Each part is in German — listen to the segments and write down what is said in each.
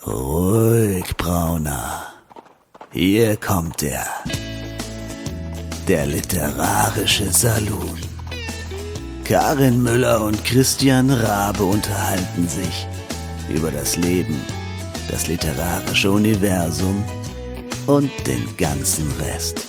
Ruhig, Brauner. Hier kommt er. Der literarische Saloon. Karin Müller und Christian Rabe unterhalten sich über das Leben, das literarische Universum und den ganzen Rest.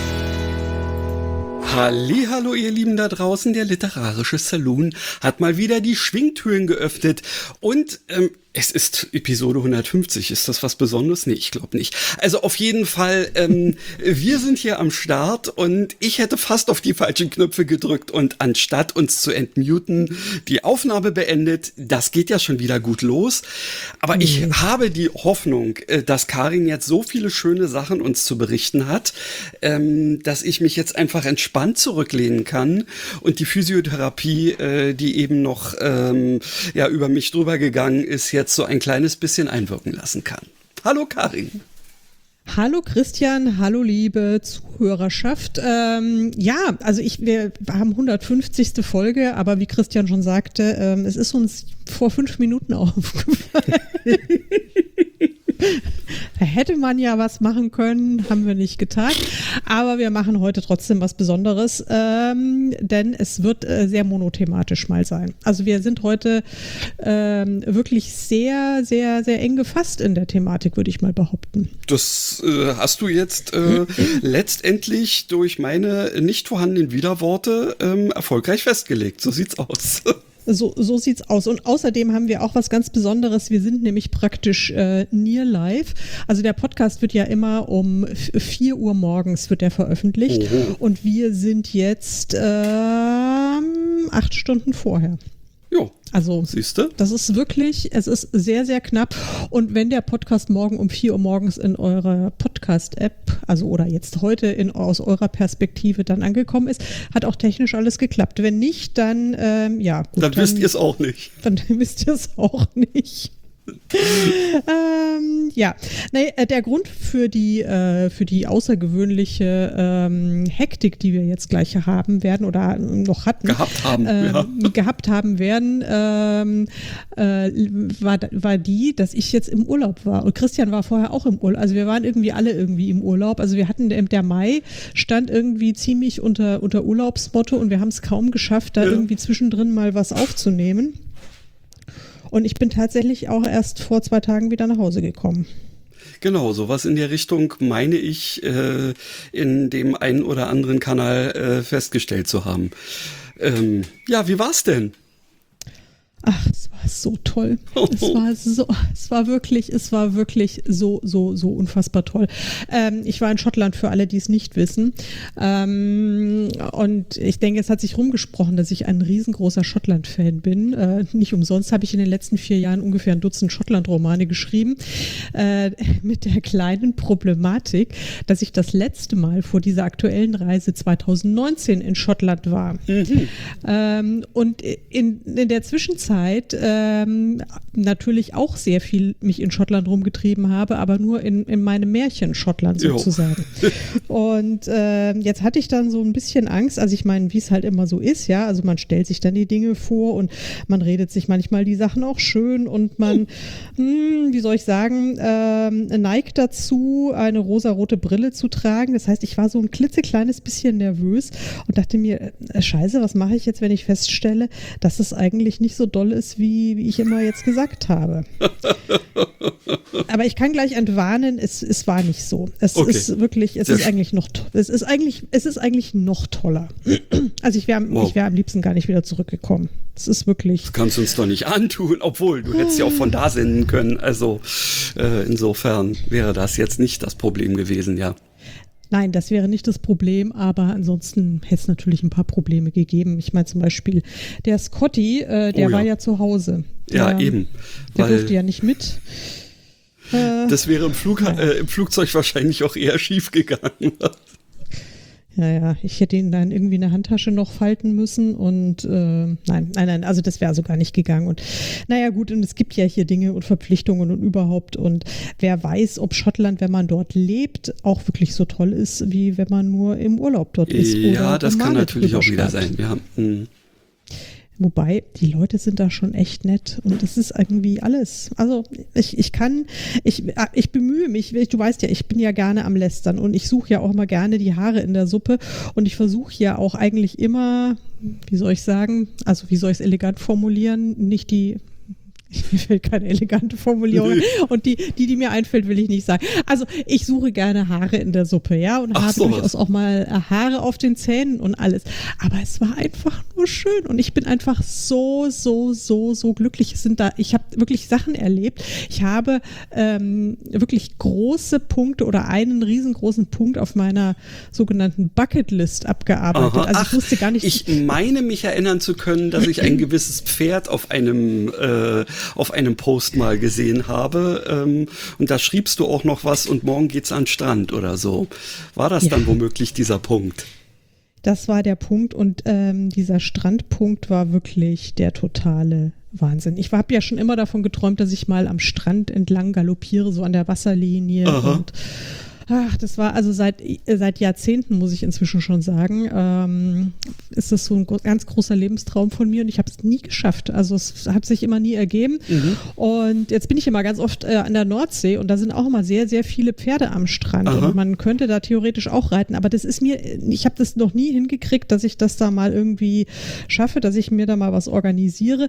Hallihallo, ihr Lieben da draußen, der literarische Saloon hat mal wieder die Schwingtüren geöffnet und es ist Episode 150. Ist das was Besonderes? Nee, ich glaube nicht. Also auf jeden Fall, wir sind hier am Start und ich hätte fast auf die falschen Knöpfe gedrückt und anstatt uns zu entmuten, die Aufnahme beendet. Das geht ja schon wieder gut los. Aber ich habe die Hoffnung, dass Karin jetzt so viele schöne Sachen uns zu berichten hat, dass ich mich jetzt einfach entspannt zurücklehnen kann und die Physiotherapie, die eben noch über mich drüber gegangen ist, jetzt so ein kleines bisschen einwirken lassen kann. Hallo Karin. Hallo Christian, hallo liebe Zuhörerschaft. Also wir haben 150. Folge, aber wie Christian schon sagte, es ist uns vor 5 Minuten aufgefallen. Da hätte man ja was machen können, haben wir nicht getan. Aber wir machen heute trotzdem was Besonderes, denn es wird sehr monothematisch mal sein. Also wir sind heute wirklich sehr, sehr, sehr eng gefasst in der Thematik, würde ich mal behaupten. Das hast du jetzt letztendlich durch meine nicht vorhandenen Widerworte erfolgreich festgelegt. So sieht's aus. So sieht's aus. Und außerdem haben wir auch was ganz Besonderes. Wir sind nämlich praktisch near live. Also der Podcast wird ja immer um 4 Uhr morgens wird der veröffentlicht. Oh. Und wir sind jetzt 8 Stunden vorher. Jo, also siehste? Das ist wirklich, es ist sehr, sehr knapp. Und wenn der Podcast morgen um 4 Uhr morgens in eurer Podcast-App, also oder jetzt heute aus eurer Perspektive dann angekommen ist, hat auch technisch alles geklappt. Wenn nicht, dann dann wisst ihr es auch nicht. Dann wisst ihr es auch nicht. Der Grund für die außergewöhnliche Hektik, die wir jetzt gleich haben werden oder noch hatten, gehabt haben werden, war die, dass ich jetzt im Urlaub war und Christian war vorher auch im Urlaub. Also wir waren alle irgendwie im Urlaub. Also wir hatten, der Mai stand irgendwie ziemlich unter Urlaubsmotto und wir haben es kaum geschafft, da irgendwie zwischendrin mal was aufzunehmen. Und ich bin tatsächlich auch erst vor 2 Tagen wieder nach Hause gekommen. Genau, sowas in der Richtung meine ich in dem einen oder anderen Kanal festgestellt zu haben. Wie war's denn? Ach, es war so toll. Es war wirklich so unfassbar toll. Ich war in Schottland, für alle, die es nicht wissen. Und ich denke, es hat sich rumgesprochen, dass ich ein riesengroßer Schottland-Fan bin. Nicht umsonst habe ich in den letzten 4 Jahren ungefähr ein Dutzend Schottland-Romane geschrieben. Mit der kleinen Problematik, dass ich das letzte Mal vor dieser aktuellen Reise 2019 in Schottland war. Und in der Zwischenzeit natürlich auch sehr viel mich in Schottland rumgetrieben habe, aber nur in meinem Märchen Schottland sozusagen. Und jetzt hatte ich dann so ein bisschen Angst, also ich meine, wie es halt immer so ist, ja, also man stellt sich dann die Dinge vor und man redet sich manchmal die Sachen auch schön und man, wie soll ich sagen, neigt dazu, eine rosarote Brille zu tragen. Das heißt, ich war so ein klitzekleines bisschen nervös und dachte mir, scheiße, was mache ich jetzt, wenn ich feststelle, dass es eigentlich nicht so doll ist, wie ich immer jetzt gesagt habe. Aber ich kann gleich entwarnen, es war nicht so. Es ist wirklich, es ist eigentlich noch toller. Also ich wäre am liebsten gar nicht wieder zurückgekommen. Es ist wirklich. Das kannst du uns doch nicht antun, obwohl du hättest ja auch von da senden können. Also insofern wäre das jetzt nicht das Problem gewesen, ja. Nein, das wäre nicht das Problem, aber ansonsten hätte es natürlich ein paar Probleme gegeben. Ich meine zum Beispiel, der Scotty, war ja zu Hause. Eben. Der durfte ja nicht mit. Das wäre im Flugzeug wahrscheinlich auch eher schief gegangen. Ja, ich hätte ihn dann irgendwie in der Handtasche noch falten müssen und nein, also das wäre so gar nicht gegangen. Und naja gut, und es gibt ja hier Dinge und Verpflichtungen und überhaupt und wer weiß, ob Schottland, wenn man dort lebt, auch wirklich so toll ist, wie wenn man nur im Urlaub dort ist. Ja, das kann natürlich auch wieder sein, ja. Wobei, die Leute sind da schon echt nett und das ist irgendwie alles. Also ich bemühe mich, du weißt ja, ich bin ja gerne am Lästern und ich suche ja auch immer gerne die Haare in der Suppe und ich versuche ja auch eigentlich immer, wie soll ich sagen, also wie soll ich es elegant formulieren, nicht die... Mir fällt keine elegante Formulierung und die mir einfällt, will ich nicht sagen. Also ich suche gerne Haare in der Suppe, ja, und habe durchaus auch mal Haare auf den Zähnen und alles. Aber es war einfach nur schön und ich bin einfach so glücklich. Ich habe wirklich Sachen erlebt. Ich habe wirklich große Punkte oder einen riesengroßen Punkt auf meiner sogenannten Bucketlist abgearbeitet. Aha. Also ich wusste gar nicht. Ich meine mich erinnern zu können, dass ich ein gewisses Pferd auf einem Post mal gesehen habe und da schriebst du auch noch was und morgen geht's an den Strand oder so. War das dann womöglich dieser Punkt? Das war der Punkt und dieser Strandpunkt war wirklich der totale Wahnsinn. Ich habe ja schon immer davon geträumt, dass ich mal am Strand entlang galoppiere, so an der Wasserlinie. Aha. Und das war also seit Jahrzehnten, muss ich inzwischen schon sagen, ist das so ein ganz großer Lebenstraum von mir und ich habe es nie geschafft. Also es hat sich immer nie ergeben. Und jetzt bin ich immer ganz oft an der Nordsee und da sind auch immer sehr, sehr viele Pferde am Strand. Aha. Und man könnte da theoretisch auch reiten, aber ich habe das noch nie hingekriegt, dass ich das da mal irgendwie schaffe, dass ich mir da mal was organisiere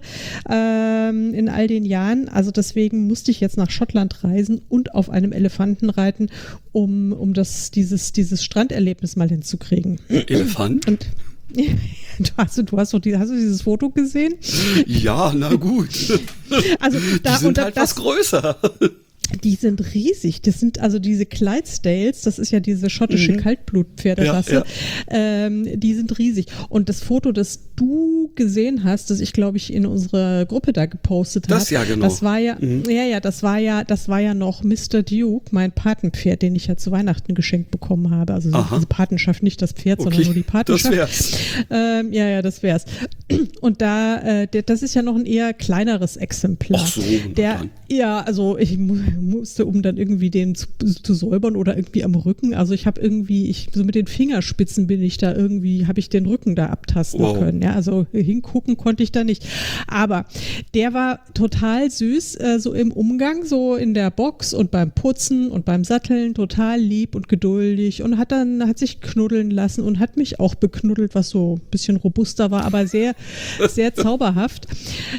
in all den Jahren. Also deswegen musste ich jetzt nach Schottland reisen und auf einem Elefanten reiten, um dieses Stranderlebnis mal hinzukriegen. Elefant? Und hast du dieses Foto gesehen? Ja, na gut. Also die sind halt was größer. Die sind riesig. Das sind also diese Clydesdales, das ist ja diese schottische Kaltblutpferderasse. Ja. Die sind riesig. Und das Foto, das du gesehen hast, das ich, glaube ich, in unserer Gruppe da gepostet habe, genau. Das war ja, das war ja noch Mr. Duke, mein Patenpferd, den ich ja zu Weihnachten geschenkt bekommen habe. Also diese Patenschaft, nicht das Pferd, sondern nur die Patenschaft. Das wär's. Das wär's. Und das ist ja noch ein eher kleineres Exemplar. Ach so. Also ich musste, um dann irgendwie den zu säubern oder irgendwie am Rücken, also ich habe so mit den Fingerspitzen habe ich den Rücken da abtasten können, ja, also hingucken konnte ich da nicht, aber der war total süß, so im Umgang, so in der Box und beim Putzen und beim Satteln, total lieb und geduldig und hat sich knuddeln lassen und hat mich auch beknuddelt, was so ein bisschen robuster war, aber sehr, sehr zauberhaft.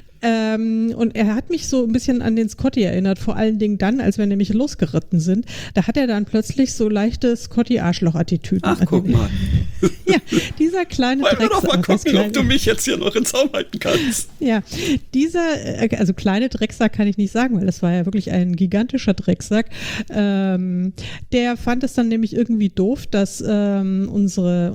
Und er hat mich so ein bisschen an den Scotty erinnert, vor allen Dingen dann, als wir nämlich losgeritten sind. Da hat er dann plötzlich so leichte Scotty-Arschloch-Attitüden. Ach, guck mal. Ja, dieser kleine Drecksack. Wollen wir doch mal gucken, ob du mich jetzt hier noch in Zaum halten kannst. Ja, also kleine Drecksack kann ich nicht sagen, weil das war ja wirklich ein gigantischer Drecksack. Der fand es dann nämlich irgendwie doof, dass unsere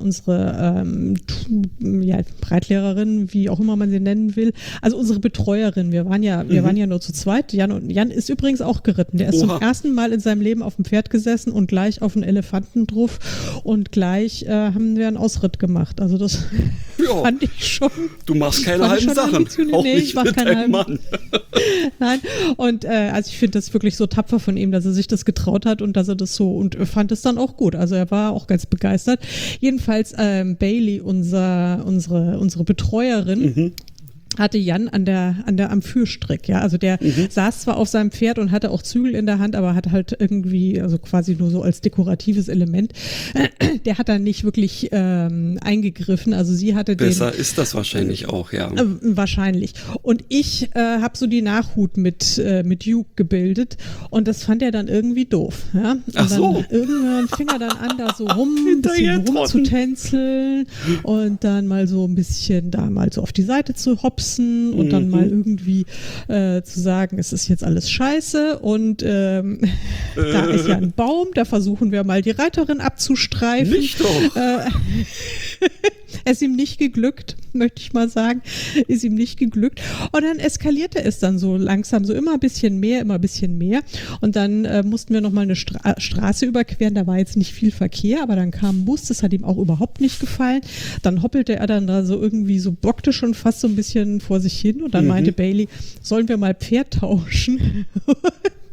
Reitlehrerin, wie auch immer man sie nennen will, also unsere Betreuerin, wir waren ja nur zu zweit. Jan ist übrigens auch geritten. Der ist zum ersten Mal in seinem Leben auf dem Pferd gesessen und gleich auf einen Elefanten drauf und gleich haben wir einen Ausritt gemacht. Also das fand ich schon. Du machst keine halben Sachen. Auch nicht mit deinem Mann. Nein. Und also ich finde das wirklich so tapfer von ihm, dass er sich das getraut hat und dass er das so und fand es dann auch gut. Also er war auch ganz begeistert. Jedenfalls Bailey, unsere Betreuerin, hatte Jan am Führstrick, ja, also der saß zwar auf seinem Pferd und hatte auch Zügel in der Hand, aber hat halt irgendwie, also quasi nur so als dekoratives Element, der hat dann nicht wirklich eingegriffen, also sie hatte Besser ist das wahrscheinlich auch, ja. Wahrscheinlich. Und ich habe so die Nachhut mit Duke gebildet und das fand er dann irgendwie doof, ja. Und ach so. Dann irgendwann fing er dann an, da so rumzutänzeln und dann mal so ein bisschen da mal so auf die Seite zu hopsen und dann mal irgendwie zu sagen, es ist jetzt alles scheiße und da ist ja ein Baum, da versuchen wir mal die Reiterin abzustreifen. Nicht doch. Es ist ihm nicht geglückt, möchte ich mal sagen, ist ihm nicht geglückt und dann eskalierte es dann so langsam, so immer ein bisschen mehr und dann mussten wir nochmal eine Straße überqueren, da war jetzt nicht viel Verkehr, aber dann kam ein Bus, das hat ihm auch überhaupt nicht gefallen, dann hoppelte er dann da so irgendwie so, bockte schon fast so ein bisschen vor sich hin und dann meinte Bailey, sollen wir mal Pferd tauschen?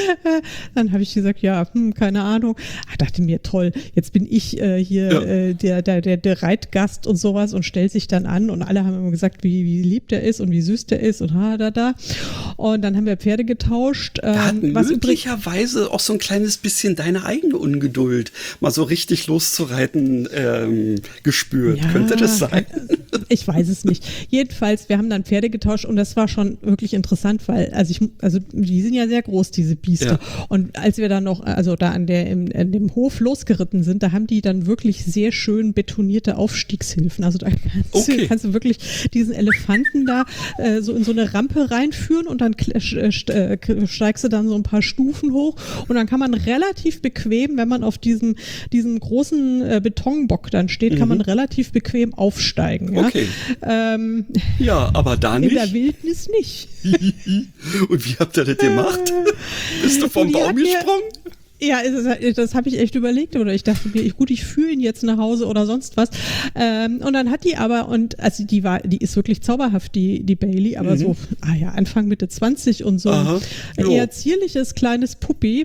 Dann habe ich gesagt, ja, keine Ahnung. Dachte mir, toll, jetzt bin ich hier der Reitgast und sowas und stellt sich dann an und alle haben immer gesagt, wie lieb der ist und wie süß der ist und da. Und dann haben wir Pferde getauscht. Da hat möglicherweise auch so ein kleines bisschen deine eigene Ungeduld, mal so richtig loszureiten, gespürt. Ja, könnte das sein? Ich weiß es nicht. Jedenfalls, wir haben dann Pferde getauscht und das war schon wirklich interessant, weil, also die sind ja sehr groß, diese Biester. Ja. Und als wir dann noch, also da in dem Hof losgeritten sind, da haben die dann wirklich sehr schön betonierte Aufstiegshilfen. Also da kannst du wirklich diesen Elefanten da so in so eine Rampe reinführen und dann steigst du dann so ein paar Stufen hoch und dann kann man relativ bequem, wenn man auf diesem großen Betonbock dann steht, kann man relativ bequem aufsteigen. Ja? Okay. Ja, aber da nicht. In der Wildnis nicht. Und wie habt ihr das gemacht? Bist du vom Baum gesprungen? Ja, das habe ich echt überlegt, oder ich dachte mir, ich führe ihn jetzt nach Hause oder sonst was. Und dann hat die aber, also die ist wirklich zauberhaft, die Bailey, aber so, Anfang Mitte 20 und so ein eher zierliches kleines Puppi.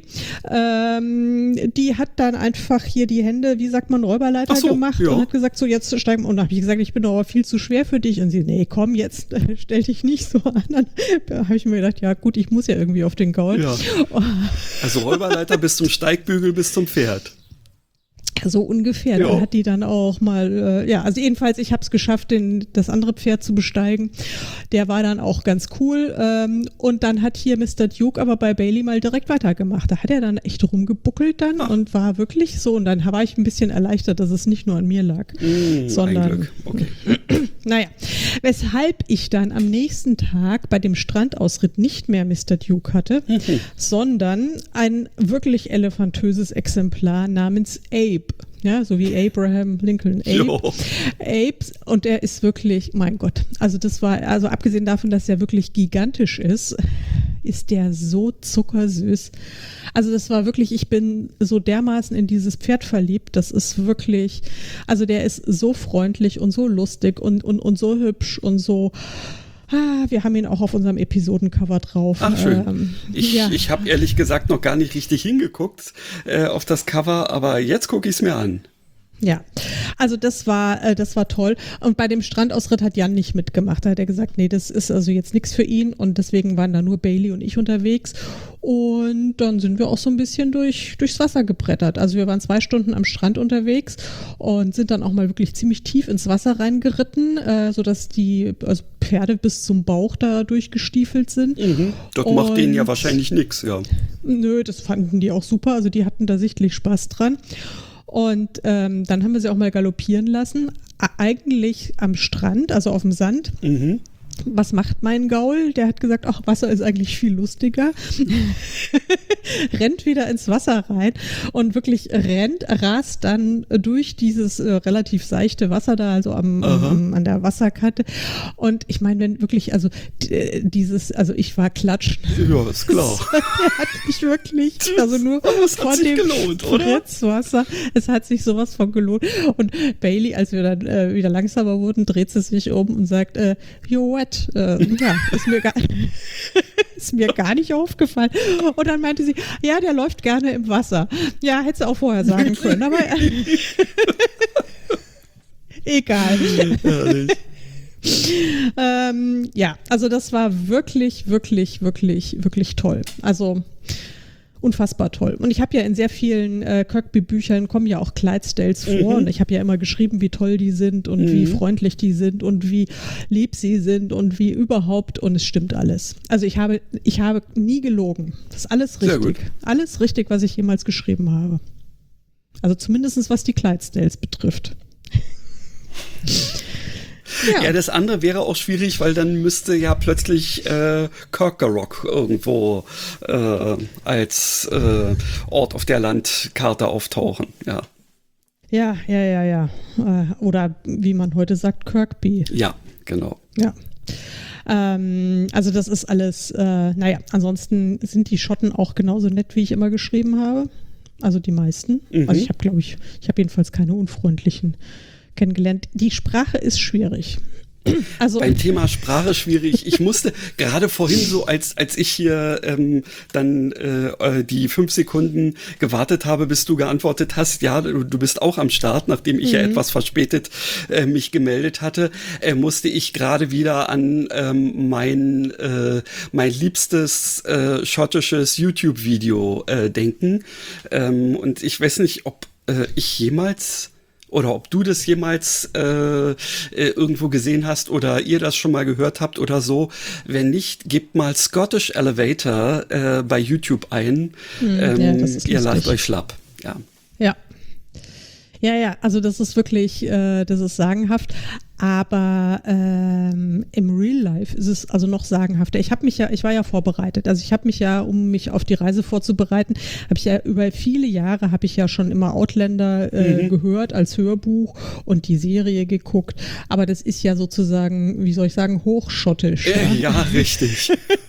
Die hat dann einfach hier die Hände, wie sagt man, Räuberleiter gemacht und hat gesagt, so jetzt steigen. Und dann habe ich gesagt, ich bin doch aber viel zu schwer für dich. Und sie, nee, komm, jetzt stell dich nicht so an. Dann habe ich mir gedacht, ja gut, ich muss ja irgendwie auf den Gaul. Ja. Also Räuberleiter bis zum Steigbügel bis zum Pferd. So ungefähr. Dann hat die dann auch mal, also jedenfalls, ich habe es geschafft, das andere Pferd zu besteigen. Der war dann auch ganz cool. Und dann hat hier Mr. Duke aber bei Bailey mal direkt weitergemacht. Da hat er dann echt rumgebuckelt dann und war wirklich so. Und dann war ich ein bisschen erleichtert, dass es nicht nur an mir lag, sondern, okay. Naja, weshalb ich dann am nächsten Tag bei dem Strandausritt nicht mehr Mr. Duke hatte, sondern ein wirklich elefantöses Exemplar namens Abe. Ja, so wie Abraham Lincoln. Abe. Und er ist wirklich, mein Gott, also abgesehen davon, dass er wirklich gigantisch ist der so zuckersüß. Also das war wirklich, ich bin so dermaßen in dieses Pferd verliebt, das ist wirklich, also der ist so freundlich und so lustig und so hübsch und so. Wir haben ihn auch auf unserem Episodencover drauf. Ach, schön. Ich habe ehrlich gesagt noch gar nicht richtig hingeguckt auf das Cover, aber jetzt gucke ich es mir an. Ja, also das war toll. Und bei dem Strandausritt hat Jan nicht mitgemacht. Da hat er gesagt, nee, das ist also jetzt nichts für ihn. Und deswegen waren da nur Bailey und ich unterwegs. Und dann sind wir auch so ein bisschen durchs Wasser gebrettert. Also wir waren 2 Stunden am Strand unterwegs und sind dann auch mal wirklich ziemlich tief ins Wasser reingeritten, sodass die Pferde bis zum Bauch da durchgestiefelt sind. Das macht denen ja wahrscheinlich nichts, ja. Nö, das fanden die auch super. Also die hatten da sichtlich Spaß dran. Und dann haben wir sie auch mal galoppieren lassen, eigentlich am Strand, also auf dem Sand. Was macht mein Gaul? Der hat gesagt, ach, Wasser ist eigentlich viel lustiger. Rennt wieder ins Wasser rein und wirklich rast dann durch dieses relativ seichte Wasser da, also an der Wasserkante. Und ich meine, wenn wirklich, also ich war klatschen. Ja, ist klar. Der hat mich wirklich, also nur vor dem Spritzwasser, es hat sich sowas von gelohnt. Und Bailey, als wir dann wieder langsamer wurden, dreht sie sich um und sagt, yo, ist mir gar nicht aufgefallen. Und dann meinte sie, ja, der läuft gerne im Wasser. Ja, hätte sie auch vorher sagen können, aber egal. Also das war wirklich, wirklich, wirklich, wirklich toll. Also unfassbar toll. Und ich habe ja in sehr vielen Kirkby-Büchern kommen ja auch Clydesdales vor und ich habe ja immer geschrieben, wie toll die sind und wie freundlich die sind und wie lieb sie sind und wie überhaupt und es stimmt alles. Also ich habe nie gelogen. Das ist alles richtig. Sehr gut. Alles richtig, was ich jemals geschrieben habe. Also zumindest was die Clydesdales betrifft. Ja, das andere wäre auch schwierig, weil dann müsste ja plötzlich Kirkerrock irgendwo als Ort auf der Landkarte auftauchen, ja. Ja. Oder wie man heute sagt, Kirkby. Ja, genau. Ja. Also das ist alles, ansonsten sind die Schotten auch genauso nett, wie ich immer geschrieben habe. Also die meisten. Also ich habe jedenfalls keine unfreundlichen kennengelernt. Die Sprache ist schwierig. Also beim Thema Sprache schwierig. Ich musste gerade vorhin so, als ich hier dann die 5 Sekunden gewartet habe, bis du geantwortet hast, ja, du bist auch am Start, nachdem ich ja etwas verspätet mich gemeldet hatte, musste ich gerade wieder an mein liebstes schottisches YouTube-Video denken. Und ich weiß nicht, ob ich jemals oder ob du das jemals irgendwo gesehen hast oder ihr das schon mal gehört habt oder so. Wenn nicht, gebt mal Scottish Elevator bei YouTube ein. Ihr lacht euch schlapp. Ja. Ja, also das ist wirklich, das ist sagenhaft. Aber im Real Life ist es also noch sagenhafter. Ich war ja vorbereitet. Also ich habe mich ja, um mich auf die Reise vorzubereiten, habe ich ja über viele Jahre schon immer Outlander gehört als Hörbuch und die Serie geguckt. Aber das ist ja sozusagen, wie soll ich sagen, hochschottisch. Ja, richtig.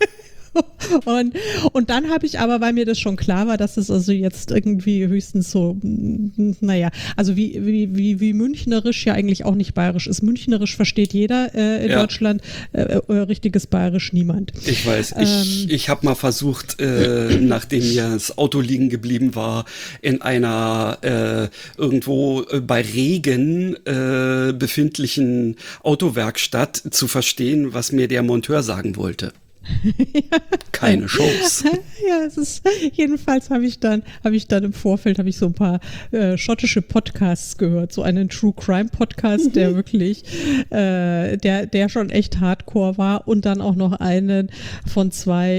Und dann habe ich aber, weil mir das schon klar war, dass es also jetzt irgendwie höchstens so, naja, also wie münchnerisch ja eigentlich auch nicht bayerisch ist. Münchnerisch versteht jeder in Deutschland, richtiges bayerisch niemand. Ich weiß, ich habe mal versucht, nachdem mir das Auto liegen geblieben war, in einer irgendwo bei Regen befindlichen Autowerkstatt zu verstehen, was mir der Monteur sagen wollte. Keine Chance. Ja, es ist, jedenfalls habe ich dann im Vorfeld so ein paar schottische Podcasts gehört, so einen True Crime Podcast, der wirklich, der schon echt hardcore war, und dann auch noch einen von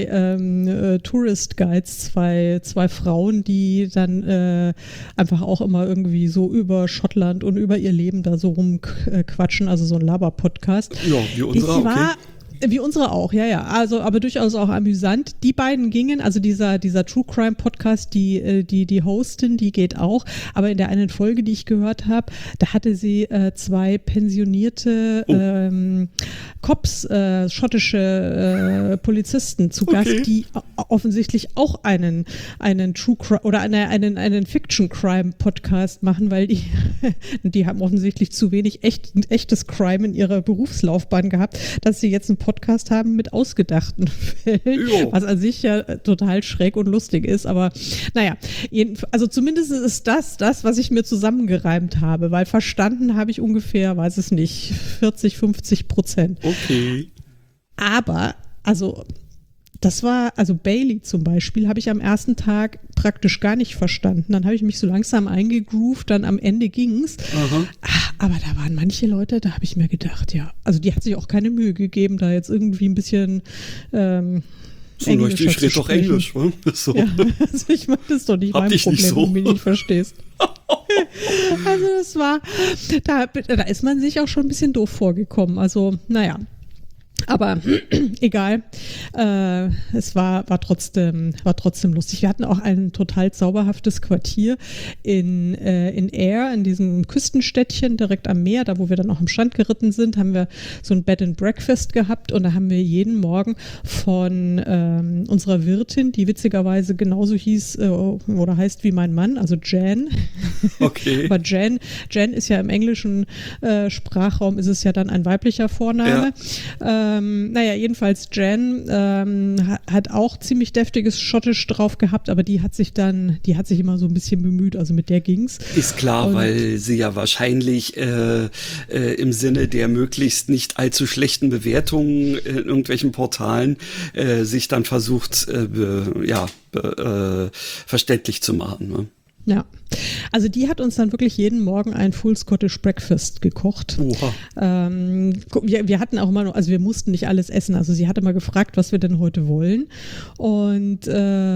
2 Tourist Guides, zwei Frauen, die dann einfach auch immer irgendwie so über Schottland und über ihr Leben da so rumquatschen, also so ein Laber-Podcast. Ja, wie unsere, okay. Wie unsere auch, ja. Also, aber durchaus auch amüsant. Die beiden gingen, also dieser True Crime Podcast, die Hostin, die geht auch. Aber in der einen Folge, die ich gehört habe, da hatte sie 2 pensionierte Cops, schottische Polizisten zu Gast, die offensichtlich auch einen True Crime oder einen Fiction Crime Podcast machen, weil die haben offensichtlich zu wenig echtes Crime in ihrer Berufslaufbahn gehabt, dass sie jetzt einen Podcast haben mit ausgedachten Fällen, was an sich ja total schräg und lustig ist, aber naja, also zumindest ist das, was ich mir zusammengereimt habe, weil verstanden habe ich ungefähr, weiß es nicht, 40-50%. Okay. Aber, also Bailey zum Beispiel habe ich am ersten Tag praktisch gar nicht verstanden. Dann habe ich mich so langsam eingegroovt, dann am Ende ging's. Aber da waren manche Leute, da habe ich mir gedacht, ja, also die hat sich auch keine Mühe gegeben, da jetzt irgendwie ein bisschen so Englisch ich rede doch Englisch, wa? So. Ja, also ich meine, das ist doch nicht mein Problem, wenn du mich nicht verstehst. Also das war, da ist man sich auch schon ein bisschen doof vorgekommen. Also, naja. Aber egal, es war trotzdem lustig. Wir hatten auch ein total zauberhaftes Quartier in Ayr, in diesem Küstenstädtchen direkt am Meer, da wo wir dann auch am Strand geritten sind, haben wir so ein Bed and Breakfast gehabt, und da haben wir jeden Morgen von unserer Wirtin, die witzigerweise genauso hieß oder heißt wie mein Mann, also Jan. Okay. Aber Jan ist ja im englischen Sprachraum, ist es ja dann ein weiblicher Vorname. Ja. Naja, jedenfalls Jan hat auch ziemlich deftiges Schottisch drauf gehabt, aber die hat sich immer so ein bisschen bemüht, also mit der ging's. Ist klar, weil sie ja wahrscheinlich im Sinne der möglichst nicht allzu schlechten Bewertungen in irgendwelchen Portalen sich dann versucht, verständlich zu machen, ne? Ja, also die hat uns dann wirklich jeden Morgen ein Full Scottish Breakfast gekocht. Oha. Wir hatten auch immer, also wir mussten nicht alles essen, also sie hatte mal gefragt, was wir denn heute wollen, und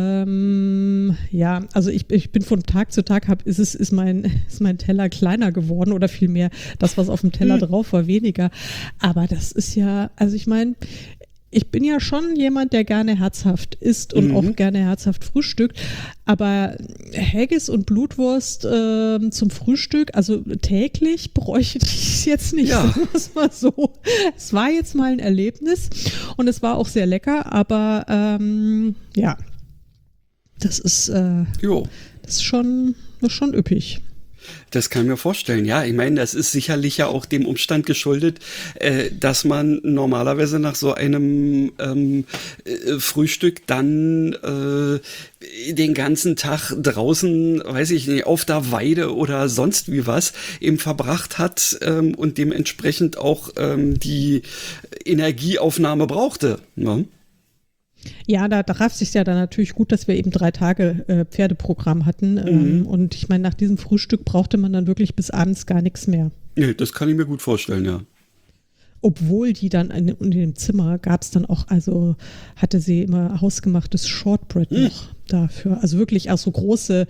also ich bin von Tag zu Tag, ist mein Teller kleiner geworden, oder vielmehr das, was auf dem Teller drauf war, weniger, aber das ist ja, also ich meine, ich bin ja schon jemand, der gerne herzhaft isst und auch gerne herzhaft frühstückt, aber Haggis und Blutwurst zum Frühstück, also täglich bräuchte ich es jetzt nicht, sagen wir es mal so. Es war jetzt mal ein Erlebnis und es war auch sehr lecker, aber das ist schon üppig. Das kann ich mir vorstellen, ja. Ich meine, das ist sicherlich ja auch dem Umstand geschuldet, dass man normalerweise nach so einem Frühstück dann den ganzen Tag draußen, weiß ich nicht, auf der Weide oder sonst wie was eben verbracht hat und dementsprechend auch die Energieaufnahme brauchte, ne? Ja, da traf sich ja dann natürlich gut, dass wir eben 3 Tage Pferdeprogramm hatten. Und ich meine, nach diesem Frühstück brauchte man dann wirklich bis abends gar nichts mehr. Nee, das kann ich mir gut vorstellen, ja. Obwohl die dann in dem Zimmer gab es dann auch, also hatte sie immer hausgemachtes Shortbread noch dafür. Also wirklich auch so große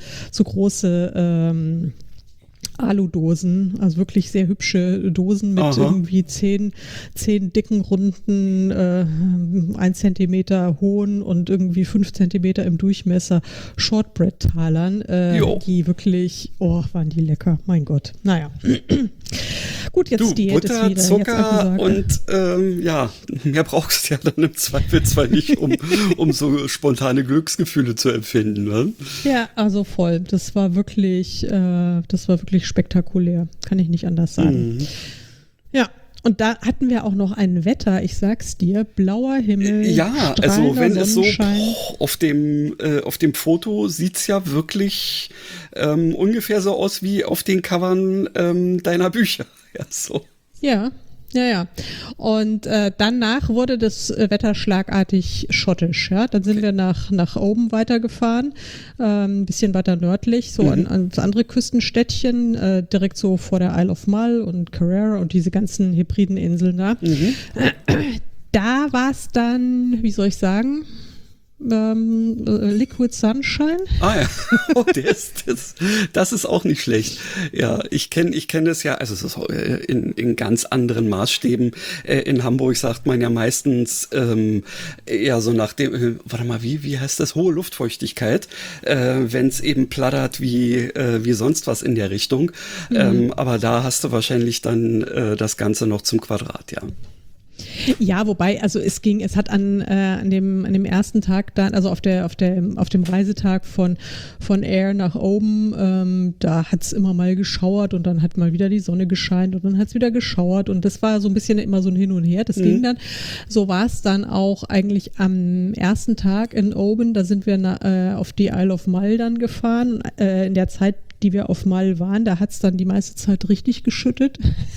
Aludosen, also wirklich sehr hübsche Dosen mit irgendwie 10 dicken, runden, 1 Zentimeter hohen und irgendwie 5 Zentimeter im Durchmesser Shortbread-Talern, die wirklich, waren die lecker, mein Gott. Naja. Gut, jetzt Diät Butter, ist wieder. Zucker und mehr brauchst du ja dann im Zweifelsfall nicht, um so spontane Glücksgefühle zu empfinden. Ne? Ja, also voll. Das war wirklich spektakulär. Kann ich nicht anders sagen. Ja. Und da hatten wir auch noch ein Wetter, ich sag's dir, blauer Himmel, ja, also wenn es so auf dem Foto sieht's ja wirklich ungefähr so aus wie auf den Covern deiner Bücher. Ja, so. Ja. Und danach wurde das Wetter schlagartig schottisch. Ja? Dann sind wir nach Oban weitergefahren, ein bisschen weiter nördlich, so ans andere Küstenstädtchen, direkt so vor der Isle of Mull und Carrera und diese ganzen Hebrideninseln da. Da war es dann, wie soll ich sagen, Liquid Sunshine. Ah ja, das ist auch nicht schlecht. Ja, ich kenne das ja, also es ist in ganz anderen Maßstäben. In Hamburg sagt man ja meistens so nach dem, wie heißt das, hohe Luftfeuchtigkeit, wenn es eben plattert wie sonst was in der Richtung. Aber da hast du wahrscheinlich dann das Ganze noch zum Quadrat, ja. Ja, wobei, also es hat an dem ersten Tag dann, also auf dem Reisetag von Ayr nach Oban, da hat es immer mal geschauert und dann hat mal wieder die Sonne gescheint und dann hat es wieder geschauert und das war so ein bisschen immer so ein Hin und Her, das ging dann. So war es dann auch eigentlich am ersten Tag in Oban, da sind wir auf die Isle of Mull dann gefahren, in der Zeit, die wir auf Mull waren, da hat es dann die meiste Zeit richtig geschüttet.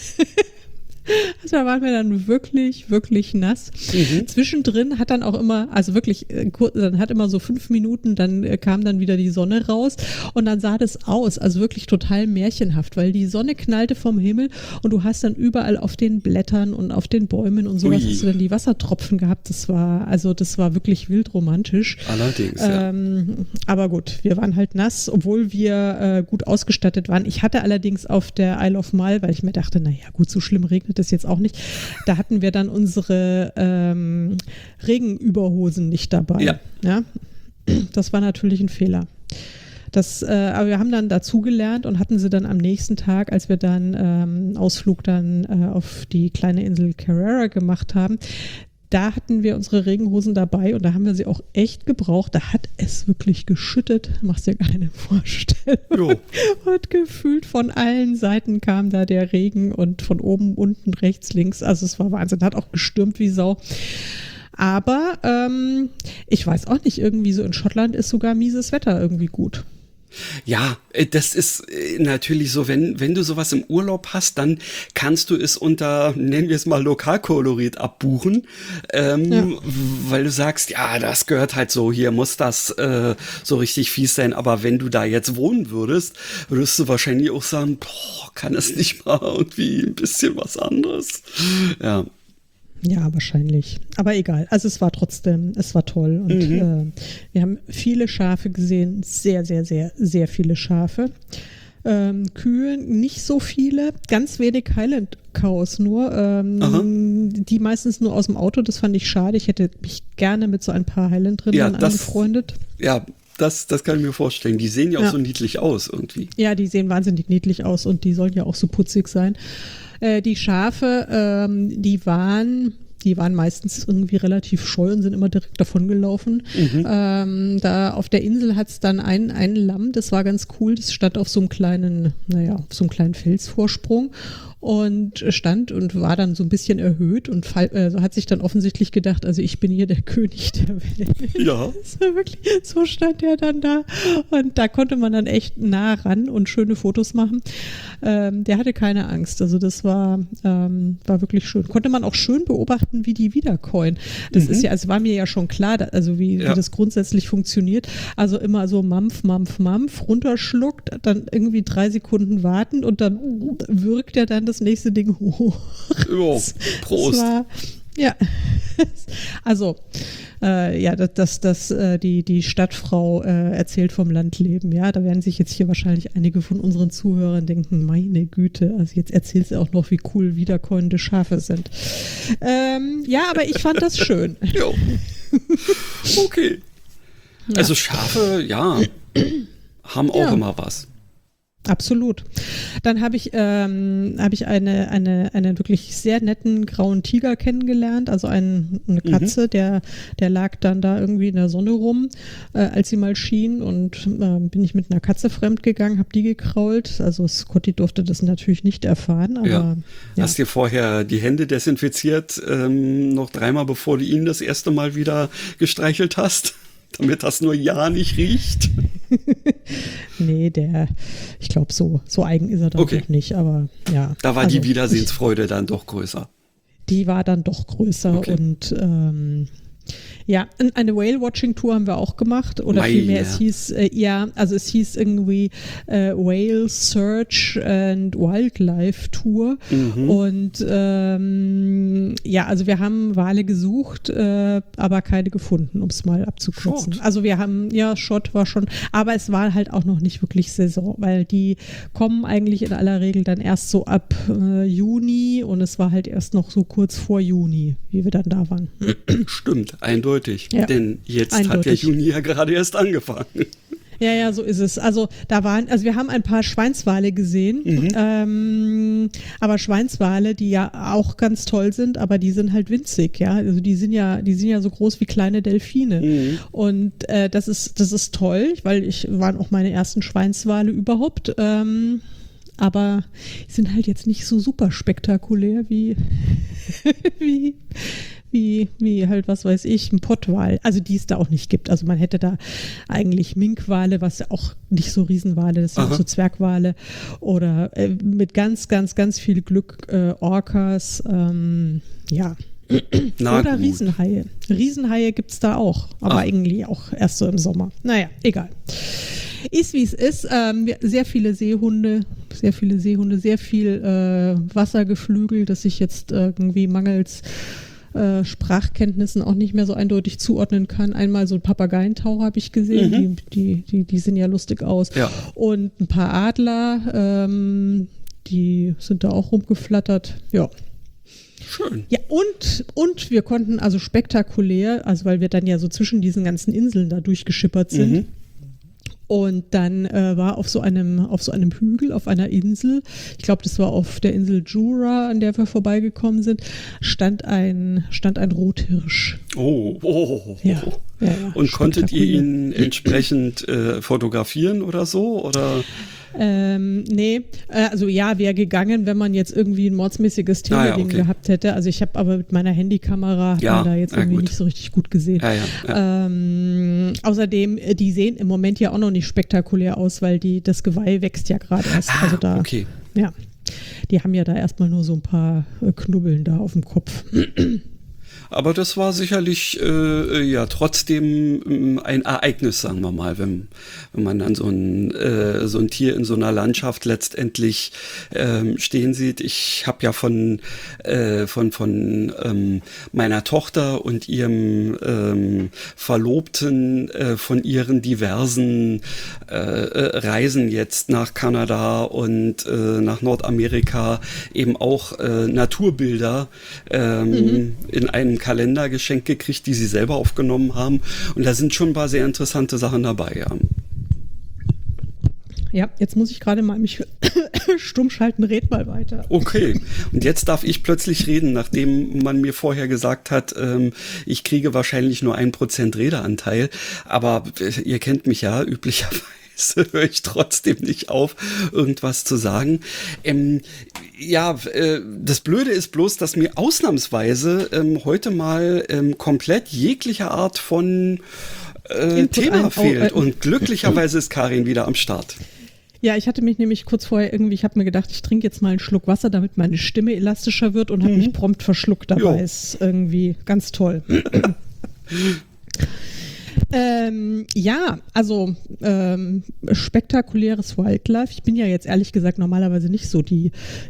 Also da waren wir dann wirklich, wirklich nass. Zwischendrin hat dann auch immer, also wirklich, dann hat immer so 5 Minuten, dann kam dann wieder die Sonne raus und dann sah das aus, also wirklich total märchenhaft, weil die Sonne knallte vom Himmel und du hast dann überall auf den Blättern und auf den Bäumen und sowas hast du dann die Wassertropfen gehabt. Das war wirklich wild romantisch. Allerdings, ja. Aber gut, wir waren halt nass, obwohl wir gut ausgestattet waren. Ich hatte allerdings auf der Isle of Mull, weil ich mir dachte, naja gut, so schlimm regnet das jetzt auch nicht. Da hatten wir dann unsere Regenüberhosen nicht dabei. Ja? Das war natürlich ein Fehler. Aber wir haben dann dazugelernt und hatten sie dann am nächsten Tag, als wir dann Ausflug dann auf die kleine Insel Carrera gemacht haben, da hatten wir unsere Regenhosen dabei und da haben wir sie auch echt gebraucht. Da hat es wirklich geschüttet, machst dir keine Vorstellung. Und gefühlt von allen Seiten kam da der Regen und von oben, unten, rechts, links. Also es war Wahnsinn, hat auch gestürmt wie Sau. Aber ich weiß auch nicht, irgendwie so in Schottland ist sogar mieses Wetter irgendwie gut. Ja, das ist natürlich so, wenn du sowas im Urlaub hast, dann kannst du es unter, nennen wir es mal, Lokalkolorit abbuchen, weil du sagst, ja, das gehört halt so, hier muss das so richtig fies sein, aber wenn du da jetzt wohnen würdest du wahrscheinlich auch sagen, kann es nicht mal irgendwie ein bisschen was anderes? Ja. Ja, wahrscheinlich. Aber egal. Also es war toll. Und wir haben viele Schafe gesehen. Sehr, sehr, sehr, sehr viele Schafe. Kühe, nicht so viele. Ganz wenig Highland Cows nur. Die meistens nur aus dem Auto. Das fand ich schade. Ich hätte mich gerne mit so ein paar Highland-Rindern angefreundet. Ja, das kann ich mir vorstellen. Die sehen ja auch so niedlich aus irgendwie. Ja, die sehen wahnsinnig niedlich aus und die sollen ja auch so putzig sein. Die Schafe, die waren Die waren meistens irgendwie relativ scheu und sind immer direkt davon gelaufen. Da auf der Insel hat es dann ein Lamm, das war ganz cool, das stand auf so einem kleinen Felsvorsprung und stand und war dann so ein bisschen erhöht und hat sich dann offensichtlich gedacht, also ich bin hier der König der Welt. Ja. So stand er dann da und da konnte man dann echt nah ran und schöne Fotos machen. Der hatte keine Angst, also das war wirklich schön. Konnte man auch schön beobachten, wie die wiederkäuen. Das ist ja, es war mir ja schon klar, wie das grundsätzlich funktioniert. Also immer so Mampf, runterschluckt, dann irgendwie 3 Sekunden warten und dann wirkt er dann das nächste Ding hoch. Jo, Prost. Also die Stadtfrau erzählt vom Landleben. Ja, da werden sich jetzt hier wahrscheinlich einige von unseren Zuhörern denken, meine Güte, also jetzt erzählt sie auch noch, wie cool wiederkäuende Schafe sind. Aber ich fand das schön. Jo. Okay. Ja. Also Schafe, haben auch immer was. Absolut. Dann habe ich einen wirklich sehr netten grauen Tiger kennengelernt, also eine Katze, der lag dann da irgendwie in der Sonne rum, als sie mal schien und bin ich mit einer Katze fremdgegangen, habe die gekrault, also Scotty durfte das natürlich nicht erfahren. Aber, ja. Hast dir vorher die Hände desinfiziert, noch 3-mal, bevor du ihn das erste Mal wieder gestreichelt hast? Damit das nur nicht riecht? Nee, ich glaube, so eigen ist er dann doch nicht, aber ja. Da war die Wiedersehensfreude dann doch größer. Die war dann doch größer und eine Whale-Watching-Tour haben wir auch gemacht oder vielmehr, es hieß irgendwie Whale Search and Wildlife Tour und also wir haben Wale gesucht, aber keine gefunden, um es mal abzukürzen. Also wir haben, Schott war schon, aber es war halt auch noch nicht wirklich Saison, weil die kommen eigentlich in aller Regel dann erst so ab Juni und es war halt erst noch so kurz vor Juni, wie wir dann da waren. Stimmt, eindeutig. Denn jetzt hat der Juni ja gerade erst angefangen. Ja, so ist es. Also wir haben ein paar Schweinswale gesehen, aber Schweinswale, die ja auch ganz toll sind, aber die sind halt winzig, ja. Also die sind ja so groß wie kleine Delfine. Und das ist toll, weil waren auch meine ersten Schweinswale überhaupt. Aber sind halt jetzt nicht so super spektakulär wie halt, was weiß ich, ein Pottwal, also die es da auch nicht gibt. Also man hätte da eigentlich Minkwale, was ja auch nicht so Riesenwale, das sind auch so Zwergwale oder mit ganz, ganz, ganz viel Glück Orcas, oder Riesenhaie. Riesenhaie gibt es da auch, aber eigentlich auch erst so im Sommer. Naja, egal. Ist wie es ist. Sehr viele Seehunde, sehr viel Wassergeflügel, das ich jetzt irgendwie mangels Sprachkenntnissen auch nicht mehr so eindeutig zuordnen kann. Einmal so ein Papageientaucher habe ich gesehen, die sehen ja lustig aus. Ja. Und ein paar Adler, die sind da auch rumgeflattert. Ja. Schön. Ja, und wir konnten also spektakulär, also weil wir dann ja so zwischen diesen ganzen Inseln da durchgeschippert sind. Und dann war auf so einem Hügel, auf einer Insel, ich glaube, das war auf der Insel Jura, an der wir vorbeigekommen sind, stand ein Rothirsch. Oh. Ja, und konntet ihr ihn entsprechend fotografieren oder so? Oder? Nee, also wäre gegangen, wenn man jetzt irgendwie ein mordsmäßiges Teleding gehabt hätte. Also ich habe aber mit meiner Handykamera man da jetzt irgendwie nicht so richtig gut gesehen. Außerdem, die sehen im Moment ja auch noch nicht spektakulär aus, weil das Geweih wächst ja gerade erst. Also da, die haben ja da erstmal nur so ein paar Knubbeln da auf dem Kopf. Aber das war sicherlich trotzdem ein Ereignis, sagen wir mal, wenn man dann so ein Tier in so einer Landschaft letztendlich stehen sieht. Ich habe ja von meiner Tochter und ihrem Verlobten von ihren diversen Reisen jetzt nach Kanada und nach Nordamerika eben auch Naturbilder in einem Kalender geschenkt gekriegt, die sie selber aufgenommen haben. Und da sind schon ein paar sehr interessante Sachen dabei. Ja, jetzt muss ich gerade mal mich stumm schalten, red mal weiter. Okay, und jetzt darf ich plötzlich reden, nachdem man mir vorher gesagt hat, ich kriege wahrscheinlich nur 1% Redeanteil, aber ihr kennt mich ja, üblicherweise höre ich trotzdem nicht auf, irgendwas zu sagen. Das Blöde ist bloß, dass mir ausnahmsweise heute mal komplett jegliche Art von Thema fehlt und glücklicherweise ist Karin wieder am Start. Ja, ich hatte mich nämlich kurz vorher irgendwie, ich habe mir gedacht, ich trinke jetzt mal einen Schluck Wasser, damit meine Stimme elastischer wird und habe mich prompt verschluckt dabei. Ist irgendwie ganz toll. Spektakuläres Wildlife. Ich bin ja jetzt ehrlich gesagt normalerweise nicht so die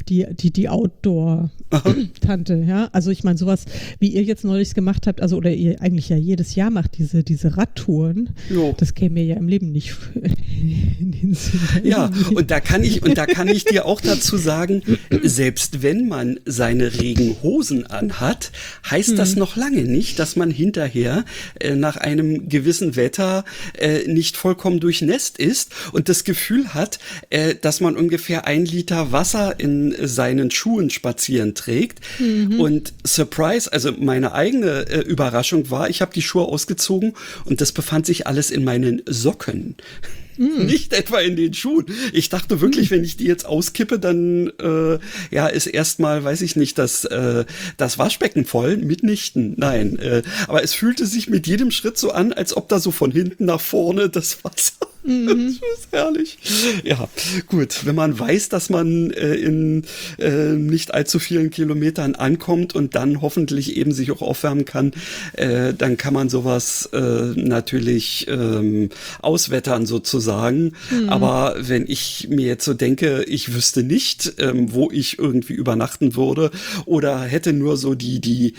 Outdoor-Tante, ja. Also ich meine, sowas, wie ihr jetzt neulich gemacht habt, also oder ihr eigentlich ja jedes Jahr macht, diese Radtouren, das käme mir ja im Leben nicht in den Sinn. Ja, und da kann ich dir auch dazu sagen, selbst wenn man seine Regenhosen anhat, heißt das noch lange nicht, dass man hinterher nach einem gewissen Wetter nicht vollkommen durchnässt ist und das Gefühl hat, dass man ungefähr 1 Liter Wasser in seinen Schuhen spazieren trägt. Und Surprise, also meine eigene Überraschung war, ich habe die Schuhe ausgezogen und das befand sich alles in meinen Socken. Nicht etwa in den Schuhen. Ich dachte wirklich, wenn ich die jetzt auskippe, dann ist erstmal, weiß ich nicht, das Waschbecken voll. Mitnichten. Nein. Aber es fühlte sich mit jedem Schritt so an, als ob da so von hinten nach vorne das Wasser. Das ist herrlich. Ja, gut. Wenn man weiß, dass man in nicht allzu vielen Kilometern ankommt und dann hoffentlich eben sich auch aufwärmen kann, dann kann man sowas natürlich auswettern sozusagen. Aber wenn ich mir jetzt so denke, ich wüsste nicht, wo ich irgendwie übernachten würde oder hätte nur so die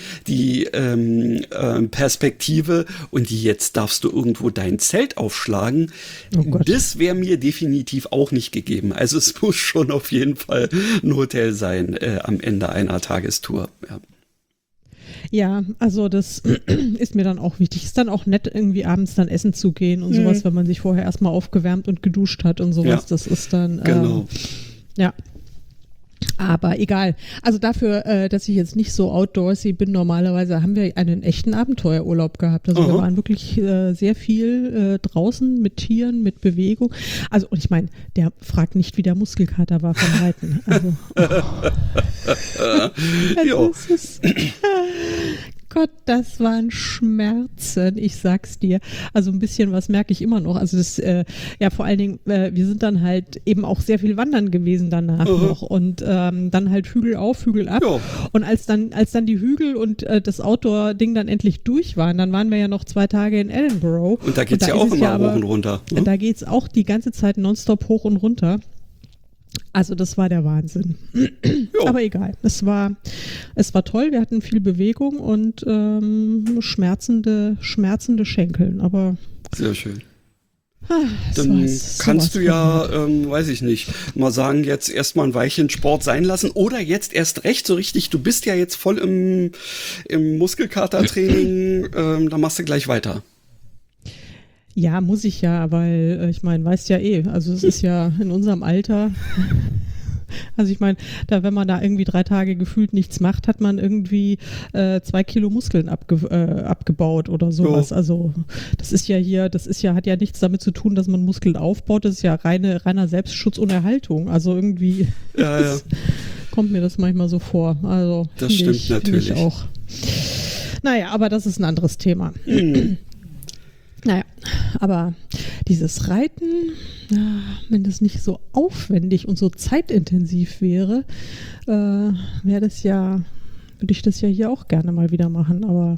Perspektive und jetzt darfst du irgendwo dein Zelt aufschlagen, das wäre mir definitiv auch nicht gegeben. Also es muss schon auf jeden Fall ein Hotel sein am Ende einer Tagestour. Ja. Ja, also das ist mir dann auch wichtig. Ist dann auch nett, irgendwie abends dann essen zu gehen und sowas, wenn man sich vorher erstmal aufgewärmt und geduscht hat und sowas. Ja, das ist dann, genau. Ja. Aber egal. Also dafür, dass ich jetzt nicht so outdoorsy bin, normalerweise haben wir einen echten Abenteuerurlaub gehabt. Also wir waren wirklich sehr viel draußen mit Tieren, mit Bewegung. Also und ich meine, der fragt nicht, wie der Muskelkater war vom Reiten. Also, Gott, das waren Schmerzen, ich sag's dir. Also ein bisschen was merke ich immer noch. Also das, vor allen Dingen, wir sind dann halt eben auch sehr viel wandern gewesen danach noch und dann halt Hügel auf, Hügel ab. Ja. Und als dann die Hügel und das Outdoor-Ding dann endlich durch waren, dann waren wir ja noch 2 Tage in Edinburgh. Und da geht's ja auch immer hoch und runter. Ne? Da geht's auch die ganze Zeit nonstop hoch und runter. Also das war der Wahnsinn. Aber egal, es war toll, wir hatten viel Bewegung und schmerzende Schenkeln, aber sehr schön. Dann kannst du ja, weiß ich nicht, mal sagen, jetzt erstmal ein Weilchen Sport sein lassen oder jetzt erst recht so richtig, du bist ja jetzt voll im Muskelkatertraining, da machst du gleich weiter. Ja, muss ich ja, weil ich meine, weißt ja also es ist ja in unserem Alter, also ich meine, wenn man da irgendwie 3 Tage gefühlt nichts macht, hat man irgendwie 2 Kilo Muskeln abgebaut oder sowas. Oh. Also das ist ja, hat ja nichts damit zu tun, dass man Muskeln aufbaut, das ist ja reiner Selbstschutz und Erhaltung. Also irgendwie kommt mir das manchmal so vor. Also das stimmt natürlich. Ich auch. Naja, aber das ist ein anderes Thema. Naja, aber dieses Reiten, wenn das nicht so aufwendig und so zeitintensiv wäre, würde ich das ja hier auch gerne mal wieder machen, aber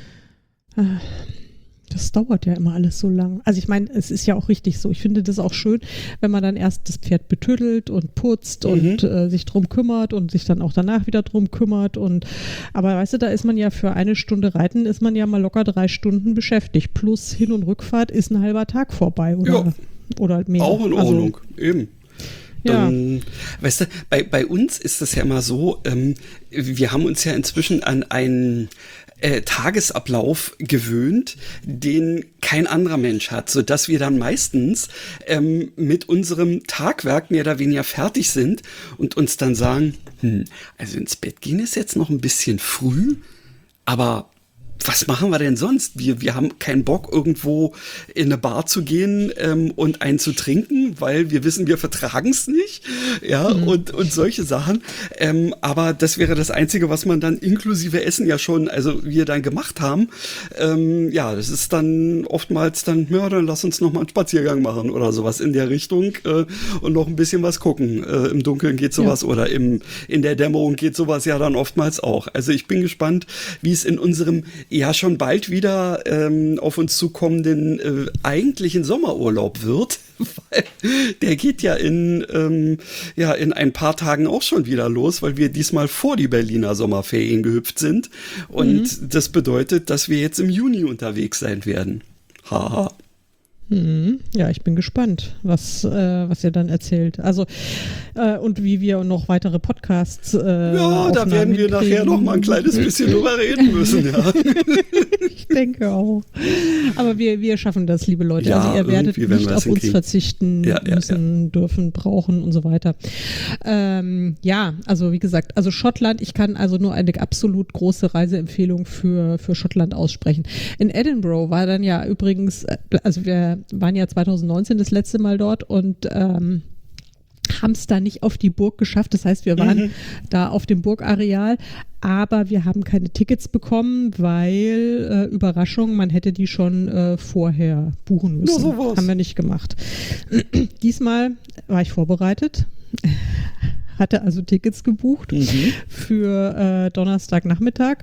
das dauert ja immer alles so lang. Also ich meine, es ist ja auch richtig so. Ich finde das auch schön, wenn man dann erst das Pferd betüttelt und putzt und sich drum kümmert und sich dann auch danach wieder drum kümmert. Aber weißt du, da ist man ja für 1 Stunde Reiten, ist man ja mal locker 3 Stunden beschäftigt. Plus Hin- und Rückfahrt ist ein halber Tag vorbei oder mehr. Auch in Ordnung, eben. Dann, weißt du, bei uns ist das ja immer so, wir haben uns ja inzwischen an ein Tagesablauf gewöhnt, den kein anderer Mensch hat, sodass wir dann meistens mit unserem Tagwerk mehr oder weniger fertig sind und uns dann sagen, also ins Bett gehen ist jetzt noch ein bisschen früh, aber was machen wir denn sonst? Wir haben keinen Bock, irgendwo in eine Bar zu gehen und einen zu trinken, weil wir wissen, wir vertragen es nicht. Ja, und solche Sachen. Aber das wäre das Einzige, was man dann inklusive Essen ja schon, also wir dann gemacht haben. Ja, das ist dann oftmals dann, ja, dann lass uns noch mal einen Spaziergang machen oder sowas in der Richtung und noch ein bisschen was gucken. Im Dunkeln geht sowas oder in der Dämmerung geht sowas ja dann oftmals auch. Also ich bin gespannt, wie es in unserem ja schon bald wieder auf uns zukommenden eigentlichen Sommerurlaub wird, weil der geht ja in ein paar Tagen auch schon wieder los, weil wir diesmal vor die Berliner Sommerferien gehüpft sind und das bedeutet, dass wir jetzt im Juni unterwegs sein werden. Haha. Ja, ich bin gespannt, was ihr dann erzählt. Also, und wie wir noch weitere Podcasts ja, da werden wir nachher noch mal ein kleines bisschen drüber reden müssen, ja. Ich denke auch. Aber wir schaffen das, liebe Leute. Ja, also ihr werdet nicht auf uns hinkriegen. verzichten müssen, dürfen, brauchen und so weiter. Ja, also wie gesagt, also Schottland, ich kann also nur eine absolut große Reiseempfehlung für Schottland aussprechen. In Edinburgh war dann ja übrigens, also wir waren ja 2019 das letzte Mal dort und haben es da nicht auf die Burg geschafft. Das heißt, wir waren da auf dem Burgareal, aber wir haben keine Tickets bekommen, weil, Überraschung, man hätte die schon vorher buchen müssen. sowas. Haben wir nicht gemacht. Diesmal war ich vorbereitet. Hatte also Tickets gebucht für Donnerstagmittag,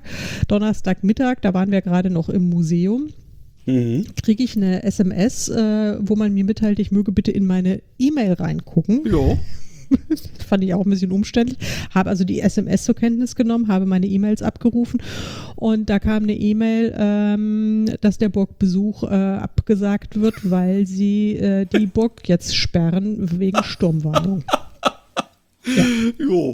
da waren wir gerade noch im Museum. Kriege ich eine SMS, wo man mir mitteilt, ich möge bitte in meine E-Mail reingucken. Ja. Das fand ich auch ein bisschen umständlich. Habe also die SMS zur Kenntnis genommen, habe meine E-Mails abgerufen und da kam eine E-Mail, dass der Burgbesuch abgesagt wird, weil sie die Burg jetzt sperren wegen Sturmwarnung. Ja. Jo.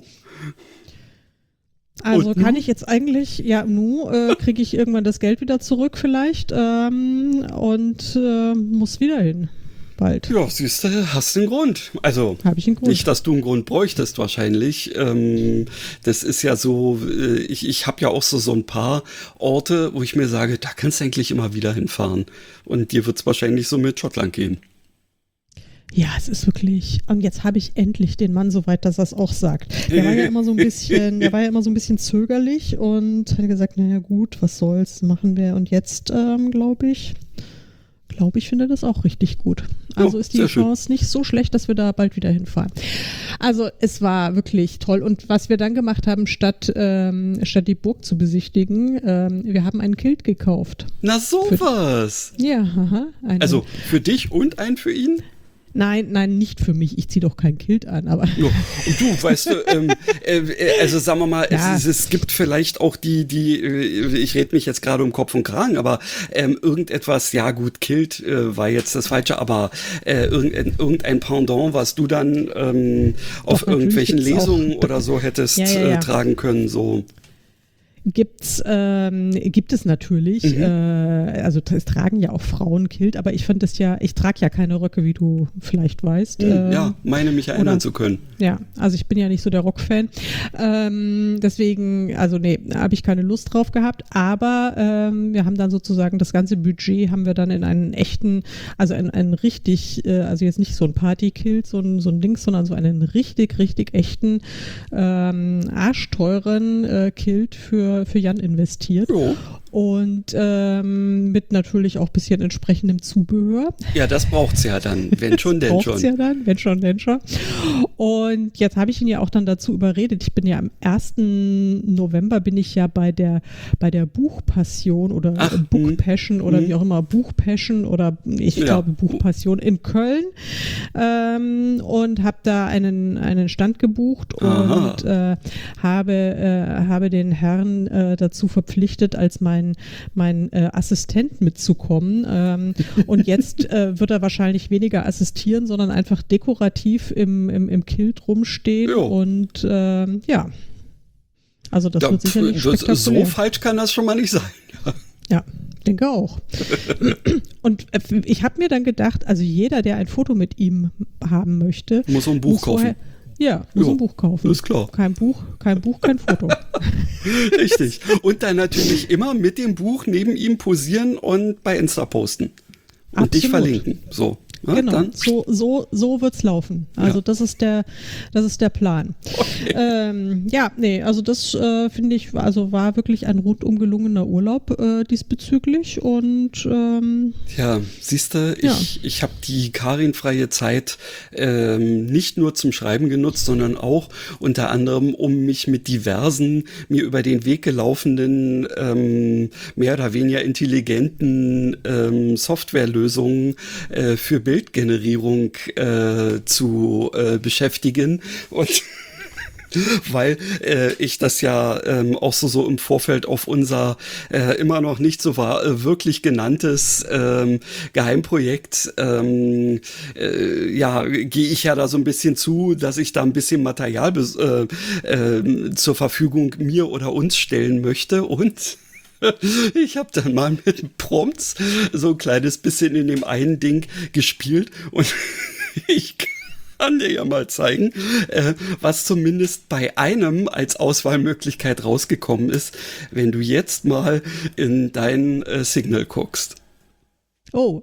Also kann ich jetzt eigentlich, kriege ich irgendwann das Geld wieder zurück vielleicht und muss wieder hin. Bald. Ja, siehst du, hast einen Grund. Also, habe ich einen Grund. Nicht, dass du einen Grund bräuchtest wahrscheinlich. Das ist ja so, ich habe ja auch so ein paar Orte, wo ich mir sage, da kannst du eigentlich immer wieder hinfahren. Und dir wird es wahrscheinlich so mit Schottland gehen. Ja, es ist wirklich, und jetzt habe ich endlich den Mann so weit, dass er es auch sagt. Der war ja immer so ein bisschen zögerlich und hat gesagt, naja gut, was soll's, machen wir. Und jetzt glaube ich, finde das auch richtig gut. Also ist die Chance nicht so schlecht, dass wir da bald wieder hinfahren. Also es war wirklich toll. Und was wir dann gemacht haben, statt die Burg zu besichtigen, wir haben einen Kilt gekauft. Na sowas! Ja, also für dich und einen für ihn? Nein, nicht für mich. Ich ziehe doch kein Kilt an, aber. Ja. Und du, weißt du, also sagen wir mal, es gibt vielleicht auch ich rede mich jetzt gerade um Kopf und Kragen, aber irgendetwas, ja gut, Kilt war jetzt das Falsche, aber irgendein Pendant, was du dann auf irgendwelchen Lesungen oder so hättest tragen können, so. Gibt es natürlich, also es tragen ja auch Frauen Kilt, aber ich trage ja keine Röcke, wie du vielleicht weißt. Meine mich erinnern zu können. Ja, also ich bin ja nicht so der Rockfan, deswegen, also habe ich keine Lust drauf gehabt, aber wir haben dann sozusagen das ganze Budget haben wir dann in einen echten, also einen richtig, also jetzt nicht so ein Party-Kilt, so ein Ding, sondern so einen richtig, richtig echten, arschteuren Kilt für Jan investiert. Jo. Und mit natürlich auch ein bisschen entsprechendem Zubehör. Ja, das braucht's ja dann, wenn schon, denn schon. Wenn schon, denn schon. Und jetzt habe ich ihn ja auch dann dazu überredet. Ich bin ja am 1. November bin ich ja bei der Buchpassion oder Book Passion oder wie auch immer, Buchpassion oder ich glaube Buchpassion in Köln und habe da einen Stand gebucht und habe den Herrn dazu verpflichtet, als mein Assistent mitzukommen. Und jetzt wird er wahrscheinlich weniger assistieren, sondern einfach dekorativ im Kilt rumstehen. Und Also das wird sicherlich spektakulär. So falsch kann das schon mal nicht sein. Ja, denke auch. Und ich habe mir dann gedacht, also jeder, der ein Foto mit ihm haben möchte, muss so ein Buch kaufen. Muss ein Buch kaufen. Ist klar. Kein Buch, kein Foto. Richtig. Und dann natürlich immer mit dem Buch neben ihm posieren und bei Insta posten. Und Absolut. dich verlinken. So. Ja, genau, dann. so wird's laufen. Also das ist der Plan. Okay. Also das finde ich, also war wirklich ein rundum gelungener Urlaub diesbezüglich und ja, siehst du, ich habe die Karin-freie Zeit nicht nur zum Schreiben genutzt, sondern auch unter anderem, um mich mit diversen, mir über den Weg gelaufenen, mehr oder weniger intelligenten Softwarelösungen für Bildgenerierung zu beschäftigen und weil ich das ja auch so im Vorfeld auf unser immer noch nicht so wirklich genanntes Geheimprojekt gehe ich ja da so ein bisschen zu, dass ich da ein bisschen Material zur Verfügung mir oder uns stellen möchte und ich habe dann mal mit Prompts so ein kleines bisschen in dem einen Ding gespielt und ich kann dir ja mal zeigen, was zumindest bei einem als Auswahlmöglichkeit rausgekommen ist, wenn du jetzt mal in dein Signal guckst. Oh.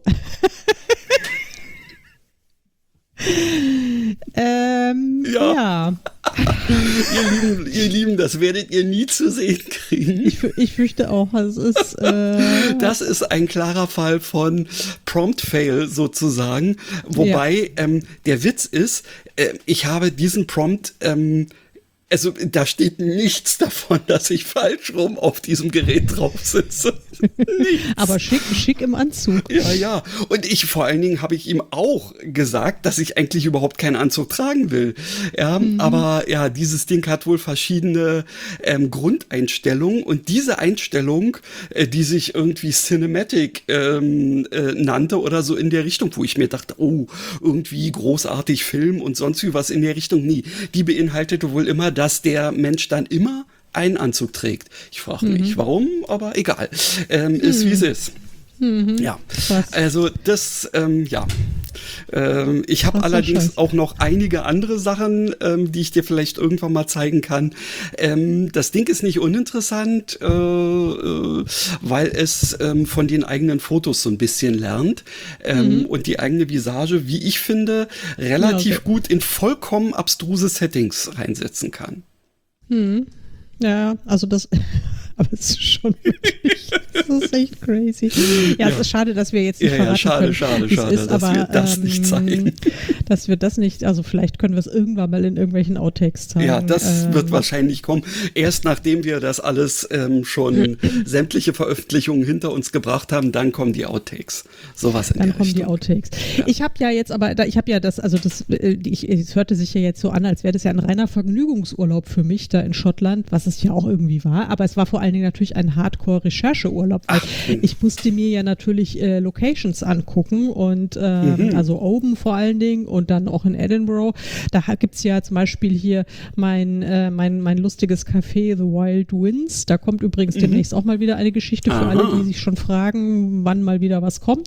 Ja. Ihr Lieben, das werdet ihr nie zu sehen kriegen. Ich fürchte auch, es ist das ist ein klarer Fall von Prompt-Fail sozusagen. Wobei der Witz ist, ich habe diesen Prompt also da steht nichts davon, dass ich falsch rum auf diesem Gerät drauf sitze. Aber schick im Anzug. Ja. Und vor allen Dingen habe ich ihm auch gesagt, dass ich eigentlich überhaupt keinen Anzug tragen will. Ja, aber ja, dieses Ding hat wohl verschiedene Grundeinstellungen und diese Einstellung, die sich irgendwie Cinematic nannte oder so in der Richtung, wo ich mir dachte, oh, irgendwie großartig Film und sonst wie was in der Richtung, nie. Die beinhaltete wohl immer, dass der Mensch dann immer einen Anzug trägt. Ich frage mich, warum, aber egal. Ist wie es ist. Ja, krass. Also das, ich habe allerdings Scheiß. auch noch einige andere Sachen, die ich dir vielleicht irgendwann mal zeigen kann. Das Ding ist nicht uninteressant, weil es von den eigenen Fotos so ein bisschen lernt und die eigene Visage, wie ich finde, relativ gut in vollkommen abstruse Settings reinsetzen kann. Ja, also das, aber es ist schon wirklich, das ist echt crazy. Ja, es ist schade, dass wir jetzt nicht verraten können. Schade, ist, dass wir das nicht zeigen. Dass wir das nicht, also vielleicht können wir es irgendwann mal in irgendwelchen Outtakes zeigen. Ja, das wird wahrscheinlich kommen. Erst nachdem wir das alles schon sämtliche Veröffentlichungen hinter uns gebracht haben, dann kommen die Outtakes. Sowas in der Richtung. Dann kommen die Outtakes. Ja. Ich habe ja jetzt aber, es hörte sich ja jetzt so an, als wäre das ja ein reiner Vergnügungsurlaub für mich da in Schottland, was es ja auch irgendwie war, aber es war vor allen Dingen natürlich ein Hardcore-Rechercheurlaub. Ich musste mir ja natürlich Locations angucken und also Oban vor allen Dingen und dann auch in Edinburgh. Da gibt es ja zum Beispiel hier mein lustiges Café The Wild Winds. Da kommt übrigens demnächst auch mal wieder eine Geschichte für alle, die sich schon fragen, wann mal wieder was kommt.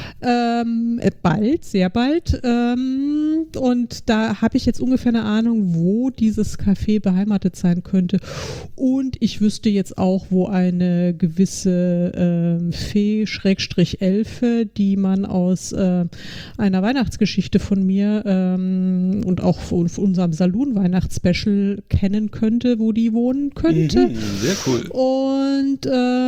Bald, sehr bald. Und da habe ich jetzt ungefähr eine Ahnung, wo dieses Café beheimatet sein könnte. Und ich wüsste jetzt auch, wo eine gewisse Fee-Elfe, die man aus einer Weihnachtsgeschichte von mir und auch von unserem Saloon-Weihnachtsspecial kennen könnte, wo die wohnen könnte. Sehr cool. Und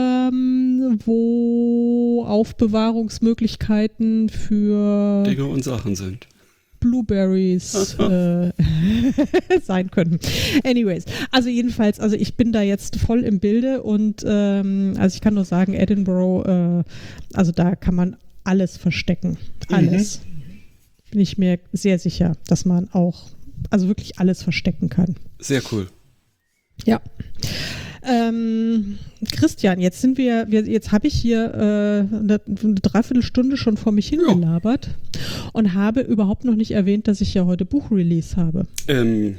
wo Aufbewahrungsmöglichkeiten für Dinge und Sachen sind. Blueberries sein könnten. Anyways, also jedenfalls, also ich bin da jetzt voll im Bilde und also ich kann nur sagen, Edinburgh, also da kann man alles verstecken. Alles. Bin ich mir sehr sicher, dass man auch, also wirklich alles verstecken kann. Sehr cool. Ja. Christian, jetzt jetzt habe ich hier eine Dreiviertelstunde schon vor mich hingelabert und habe überhaupt noch nicht erwähnt, dass ich ja heute Buchrelease habe.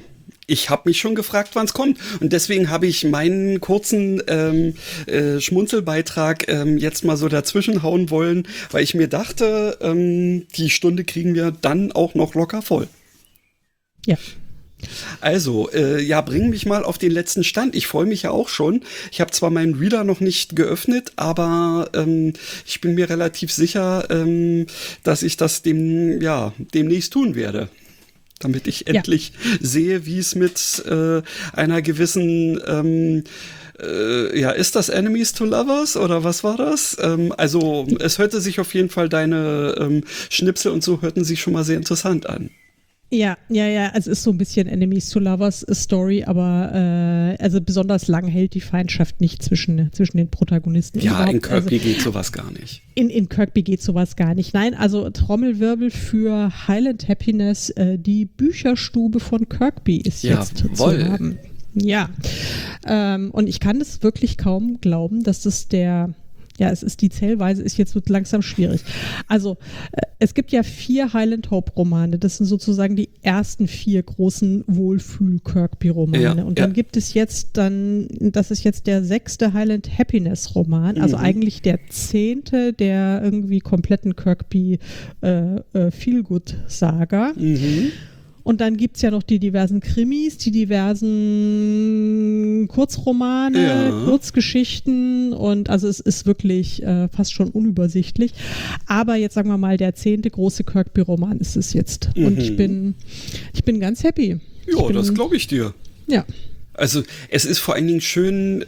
Ich habe mich schon gefragt, wann es kommt. Und deswegen habe ich meinen kurzen Schmunzelbeitrag jetzt mal so dazwischen hauen wollen, weil ich mir dachte, die Stunde kriegen wir dann auch noch locker voll. Ja. Also, bring mich mal auf den letzten Stand. Ich freue mich ja auch schon. Ich habe zwar meinen Reader noch nicht geöffnet, aber ich bin mir relativ sicher, dass ich das demnächst tun werde. Damit ich endlich sehe, wie es mit einer gewissen ist das Enemies to Lovers oder was war das? Also es hörte sich auf jeden Fall, deine Schnipsel und so hörten sich schon mal sehr interessant an. Ja, also es ist so ein bisschen Enemies to Lovers Story, aber also besonders lang hält die Feindschaft nicht zwischen den Protagonisten. Ja, in Kirkby geht sowas gar nicht. In Kirkby geht sowas gar nicht. Nein, also Trommelwirbel für Highland Happiness, die Bücherstube von Kirkby ist jetzt zu haben. Ja, und ich kann das wirklich kaum glauben, dass das die Zählweise wird langsam schwierig. Also es gibt ja 4 Highland Hope Romane, das sind sozusagen die ersten 4 großen Wohlfühl-Kirkby-Romane. Und dann gibt es das ist jetzt der 6. Highland Happiness Roman, also eigentlich der 10. der irgendwie kompletten Kirkby Feelgood-Saga. Und dann gibt es ja noch die diversen Krimis, die diversen Kurzromane, Kurzgeschichten und also es ist wirklich fast schon unübersichtlich. Aber jetzt sagen wir mal, der 10. große Kirkby-Roman ist es jetzt. Und ich bin ganz happy. Ja, das glaube ich dir. Ja. Also es ist vor allen Dingen schön,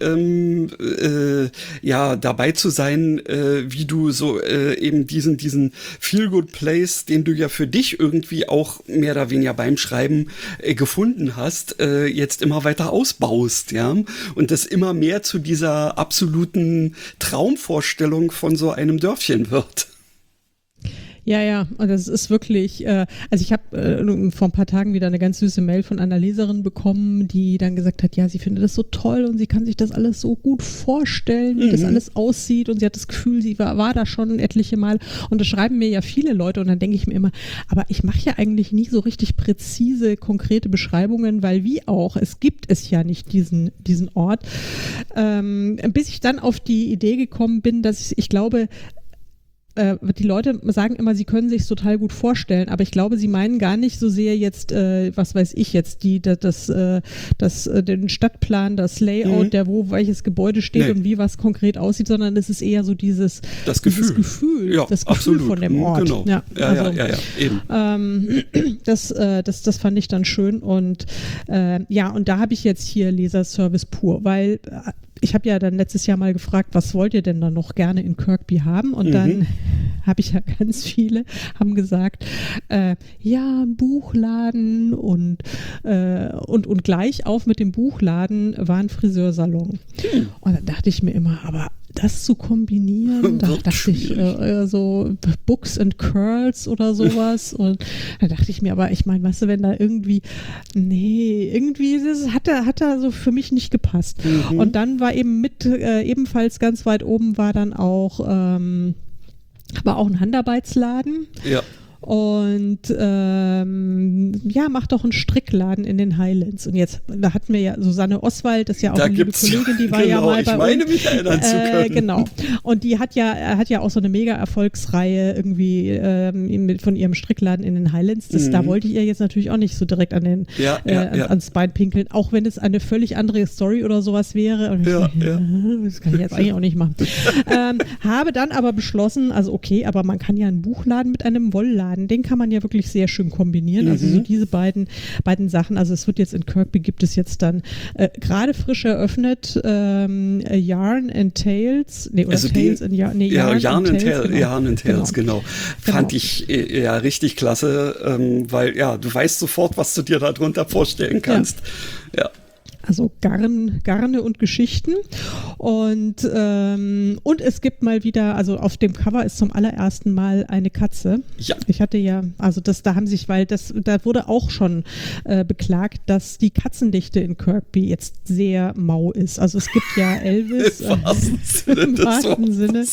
dabei zu sein, wie du so eben diesen Feel-Good-Place, den du ja für dich irgendwie auch mehr oder weniger beim Schreiben gefunden hast, jetzt immer weiter ausbaust, ja, und das immer mehr zu dieser absoluten Traumvorstellung von so einem Dörfchen wird. Ja, und das ist wirklich, also ich habe vor ein paar Tagen wieder eine ganz süße Mail von einer Leserin bekommen, die dann gesagt hat, ja, sie findet das so toll und sie kann sich das alles so gut vorstellen, wie das alles aussieht und sie hat das Gefühl, sie war da schon etliche Mal und das schreiben mir ja viele Leute und dann denke ich mir immer, aber ich mache ja eigentlich nie so richtig präzise, konkrete Beschreibungen, weil es gibt es ja nicht diesen Ort, bis ich dann auf die Idee gekommen bin, dass ich glaube, die Leute sagen immer, sie können sich total gut vorstellen, aber ich glaube, sie meinen gar nicht so sehr jetzt, was weiß ich jetzt, den Stadtplan, das Layout, welches Gebäude steht und wie was konkret aussieht, sondern es ist eher so dieses Gefühl, ja, das Gefühl von dem Ort. Genau. Ja, eben. Das fand ich dann schön und und da habe ich jetzt hier Leserservice pur, weil ich habe ja dann letztes Jahr mal gefragt, was wollt ihr denn dann noch gerne in Kirkby haben? Und dann habe ich ja ganz viele, haben gesagt, ein Buchladen und gleich auf mit dem Buchladen war ein Friseursalon. Und dann dachte ich mir immer, aber das zu kombinieren, da dachte ich so Books and Curls oder sowas und da dachte ich mir, aber ich meine, weißt du, wenn da irgendwie das hat da so für mich nicht gepasst. Und dann war eben ebenfalls ganz weit oben war dann auch ein Handarbeitsladen. Ja. Und mach doch einen Strickladen in den Highlands. Und jetzt, da hatten wir ja Susanne Oswald, das ist ja auch eine liebe Kollegin, die war ja mal bei uns. Mich erinnern zu können. Genau. Und die hat ja auch so eine mega Erfolgsreihe irgendwie von ihrem Strickladen in den Highlands. Da wollte ich ihr jetzt natürlich auch nicht so direkt ans Bein pinkeln, auch wenn es eine völlig andere Story oder sowas wäre. Und das kann ich jetzt eigentlich auch nicht machen. Habe dann aber beschlossen, also okay, aber man kann ja einen Buchladen mit einem Wollladen, den kann man ja wirklich sehr schön kombinieren. Also so diese beiden Sachen. Also es wird jetzt in Kirkby gibt es jetzt dann gerade frisch eröffnet Yarn and Tales. Yarn and Tales, genau. Fand ich richtig klasse, weil du weißt sofort, was du dir darunter vorstellen kannst. Ja. Also Garne und Geschichten. Und es gibt mal wieder, also auf dem Cover ist zum allerersten Mal eine Katze. Ja. Ich hatte ja, also da wurde auch schon beklagt, dass die Katzendichte in Kirkby jetzt sehr mau ist. Also es gibt ja Elvis im wahrsten Sinne.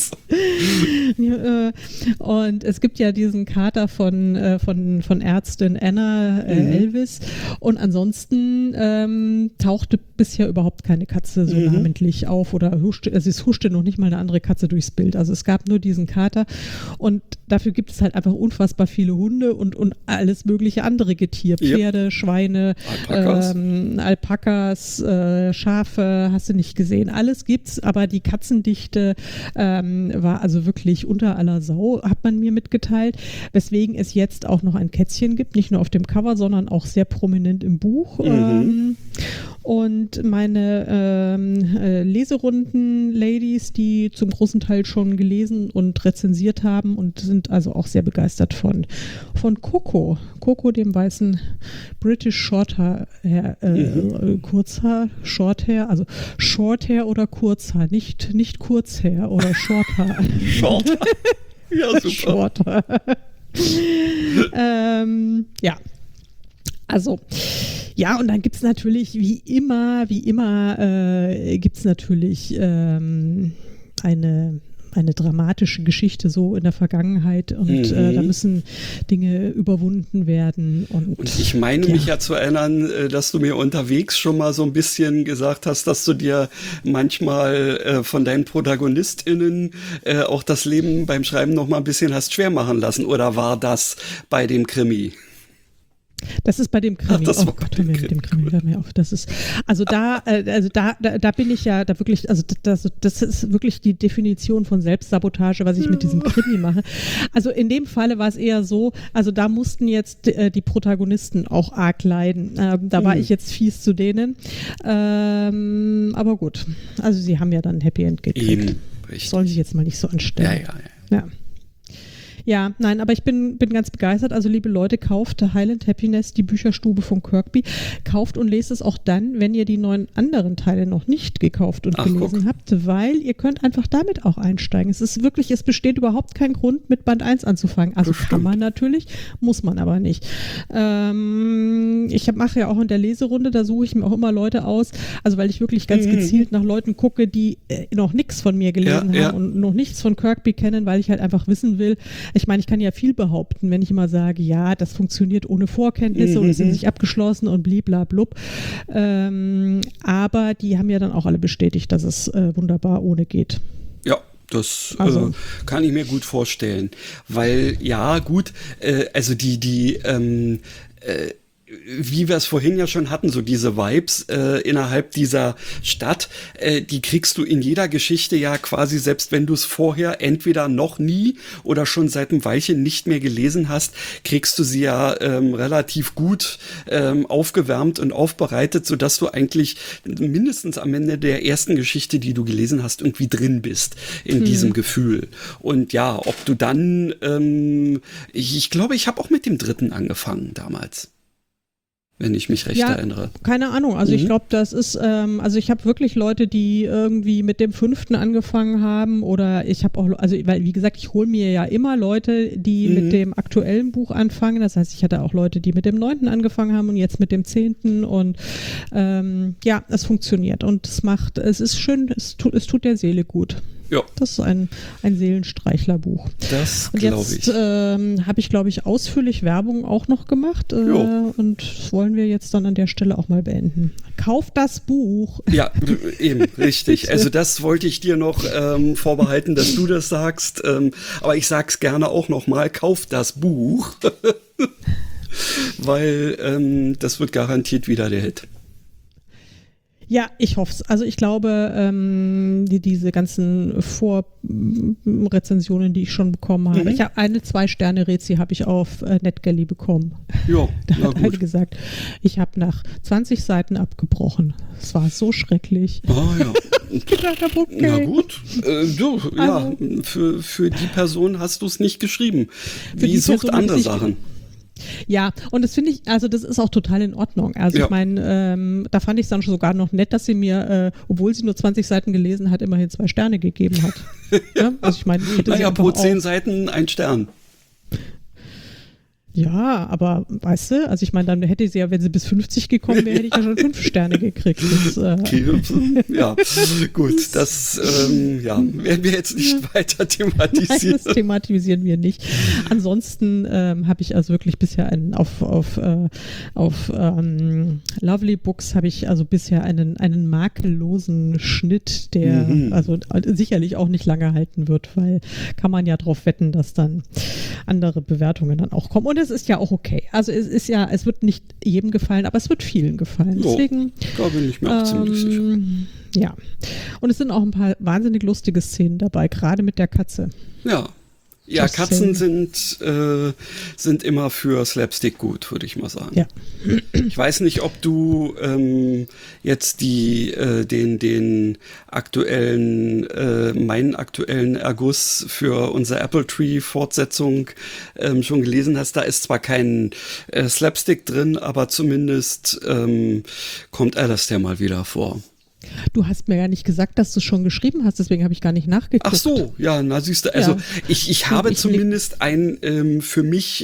Und es gibt ja diesen Kater von Ärztin Anna, Elvis. Und ansonsten tauchte bisher überhaupt keine Katze so namentlich auf oder es huschte noch nicht mal eine andere Katze durchs Bild. Also es gab nur diesen Kater und dafür gibt es halt einfach unfassbar viele Hunde und alles mögliche andere Getier. Pferde, Schweine, Alpakas, Schafe, hast du nicht gesehen. Alles gibt's, aber die Katzendichte war also wirklich unter aller Sau, hat man mir mitgeteilt, weswegen es jetzt auch noch ein Kätzchen gibt, nicht nur auf dem Cover, sondern auch sehr prominent im Buch. Und meine Leserunden-Ladies, die zum großen Teil schon gelesen und rezensiert haben und sind also auch sehr begeistert von Coco. Coco, dem weißen British Shorthair, Kurzhaar, Shorthair, also Shorthair oder Kurzhaar, nicht Kurzhair oder Shorthaar. Shorthaar. Ja, super. Shorthaar. Ja. Also, ja, und dann gibt es natürlich, wie immer gibt es natürlich eine dramatische Geschichte so in der Vergangenheit und da müssen Dinge überwunden werden. Und ich meine mich ja zu erinnern, dass du mir unterwegs schon mal so ein bisschen gesagt hast, dass du dir manchmal von deinen ProtagonistInnen auch das Leben beim Schreiben noch mal ein bisschen hast schwer machen lassen. Oder war das bei dem Krimi? Das ist bei dem Krimi. Das oh Gott, hör mir auf. Das ist, also da bin ich ja da wirklich, also das ist wirklich die Definition von Selbstsabotage, was ich mit diesem Krimi mache. Also in dem Falle war es eher so, also da mussten jetzt die Protagonisten auch arg leiden. Da war ich jetzt fies zu denen. Aber gut, also sie haben ja dann ein Happy End gekriegt. Eben, richtig. Sollen sich jetzt mal nicht so anstellen. Ja. Ja, nein, aber ich bin ganz begeistert. Also liebe Leute, kauft Highland Happiness, die Bücherstube von Kirkby. Kauft und lest es auch dann, wenn ihr die 9 anderen Teile noch nicht gekauft und gelesen habt, weil ihr könnt einfach damit auch einsteigen. Es ist wirklich, es besteht überhaupt kein Grund, mit Band 1 anzufangen. Also kann man natürlich, muss man aber nicht. Ich mache ja auch in der Leserunde, da suche ich mir auch immer Leute aus, also weil ich wirklich ganz gezielt nach Leuten gucke, die noch nichts von mir gelesen haben und noch nichts von Kirkby kennen, weil ich halt einfach wissen will. Ich meine, ich kann ja viel behaupten, wenn ich immer sage, ja, das funktioniert ohne Vorkenntnisse und ist in sich abgeschlossen und bliblablub. Aber die haben ja dann auch alle bestätigt, dass es wunderbar ohne geht. Ja. Das kann ich mir gut vorstellen, weil also wie wir es vorhin ja schon hatten, so diese Vibes innerhalb dieser Stadt, die kriegst du in jeder Geschichte ja quasi, selbst wenn du es vorher entweder noch nie oder schon seit einem Weilchen nicht mehr gelesen hast, kriegst du sie ja relativ gut aufgewärmt und aufbereitet, sodass du eigentlich mindestens am Ende der ersten Geschichte, die du gelesen hast, irgendwie drin bist in diesem Gefühl. Und ja, ob du dann, ich glaube, ich habe auch mit dem 3. angefangen damals. Wenn ich mich recht erinnere. Keine Ahnung. Also ich glaube, das ist, also ich habe wirklich Leute, die irgendwie mit dem 5. angefangen haben oder ich habe auch, also weil wie gesagt, ich hole mir ja immer Leute, die mit dem aktuellen Buch anfangen. Das heißt, ich hatte auch Leute, die mit dem 9. angefangen haben und jetzt mit dem 10. und es funktioniert und es ist schön, es tut der Seele gut. Ja. Das ist ein Seelenstreichlerbuch. Das glaube ich. Und jetzt habe ich, glaube ich, ausführlich Werbung auch noch gemacht und das wollen wir jetzt dann an der Stelle auch mal beenden. Kauft das Buch. Ja, eben, richtig. Also das wollte ich dir noch vorbehalten, dass du das sagst, aber ich sag's gerne auch noch mal, kauft das Buch, weil das wird garantiert wieder der Hit. Ja, ich hoffe es. Also ich glaube, diese ganzen Vorrezensionen, die ich schon bekommen habe, ich habe eine 2-Sterne-Rezi habe ich auf NetGalley bekommen. Ja, da hat einer gesagt, ich habe nach 20 Seiten abgebrochen. Es war so schrecklich. Ah ja. Okay. Na gut. Für die Person hast du es nicht geschrieben. Wie sucht andere Sachen? Ja, und das finde ich, also das ist auch total in Ordnung. Also ich meine, da fand ich es dann sogar noch nett, dass sie mir, obwohl sie nur 20 Seiten gelesen hat, immerhin 2 Sterne gegeben hat. Ja? Also ich meine, pro 10 Seiten 1 Stern. Ja, aber weißt du, also ich meine, dann hätte sie ja, wenn sie bis 50 gekommen wäre, hätte ich ja schon 5 Sterne gekriegt. Das, ja, gut, das werden wir jetzt nicht weiter thematisieren. Nein, das thematisieren wir nicht. Ansonsten habe ich also wirklich bisher auf Lovely Books habe ich also bisher einen makellosen Schnitt, der also sicherlich auch nicht lange halten wird, weil kann man ja drauf wetten, dass dann andere Bewertungen dann auch kommen. Und es ist ja auch okay. Also es wird nicht jedem gefallen, aber es wird vielen gefallen. Deswegen, da bin ich mir auch ziemlich sicher. Ja. Und es sind auch ein paar wahnsinnig lustige Szenen dabei, gerade mit der Katze. Ja. Ja, Katzen sind immer für Slapstick gut, würde ich mal sagen. Ja. Ich weiß nicht, ob du jetzt den aktuellen, meinen aktuellen Erguss für unsere Apple Tree Fortsetzung schon gelesen hast. Da ist zwar kein Slapstick drin, aber zumindest kommt Alastair mal wieder vor. Du hast mir ja nicht gesagt, dass du es schon geschrieben hast, deswegen habe ich gar nicht nachgeguckt. Ach so, ja, na siehst du, also ich habe zumindest ein für mich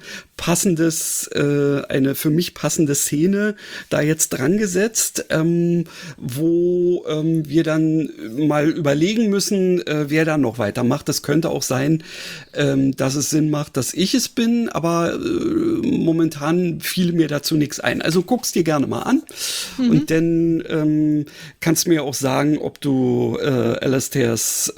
eine für mich passende Szene da jetzt dran gesetzt, wo wir dann mal überlegen müssen, wer da noch weitermacht. Das könnte auch sein, dass es Sinn macht, dass ich es bin, aber momentan fiel mir dazu nichts ein. Also guck's dir gerne mal an und dann kannst mir auch sagen, ob du Alastairs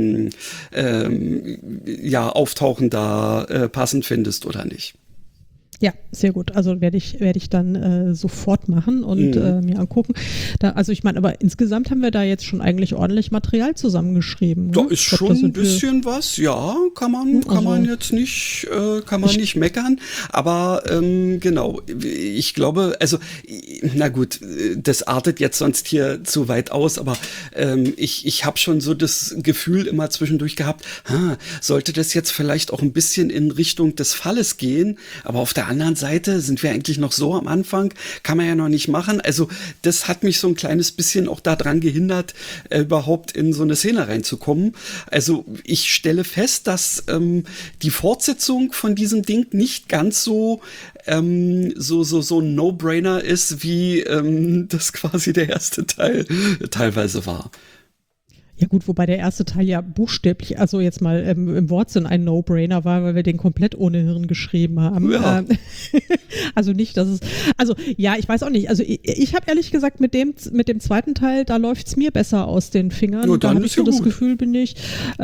Auftauchen da passend findest oder nicht. Ja, sehr gut. Also werde ich dann sofort machen und mir angucken. Also ich meine, aber insgesamt haben wir da jetzt schon eigentlich ordentlich Material zusammengeschrieben. Da ist schon ein bisschen was, ja, kann man jetzt nicht, nicht meckern. Aber genau, ich glaube, also na gut, das artet jetzt sonst hier zu weit aus, aber ich habe schon so das Gefühl immer zwischendurch gehabt, sollte das jetzt vielleicht auch ein bisschen in Richtung des Falles gehen, aber auf der anderen Seite sind wir eigentlich noch so am Anfang, kann man ja noch nicht machen. Also das hat mich so ein kleines bisschen auch daran gehindert, überhaupt in so eine Szene reinzukommen. Also ich stelle fest, dass die Fortsetzung von diesem Ding nicht ganz so ein No-Brainer ist, wie das quasi der erste Teil teilweise war. Ja gut, wobei der erste Teil ja buchstäblich, also jetzt mal im Wortsinn ein No-Brainer war, weil wir den komplett ohne Hirn geschrieben haben. Ja. Also nicht, dass es, also ja, ich weiß auch nicht. Also ich habe ehrlich gesagt mit dem zweiten Teil, da läuft es mir besser aus den Fingern. Ja, da habe ich so das Gefühl, bin ich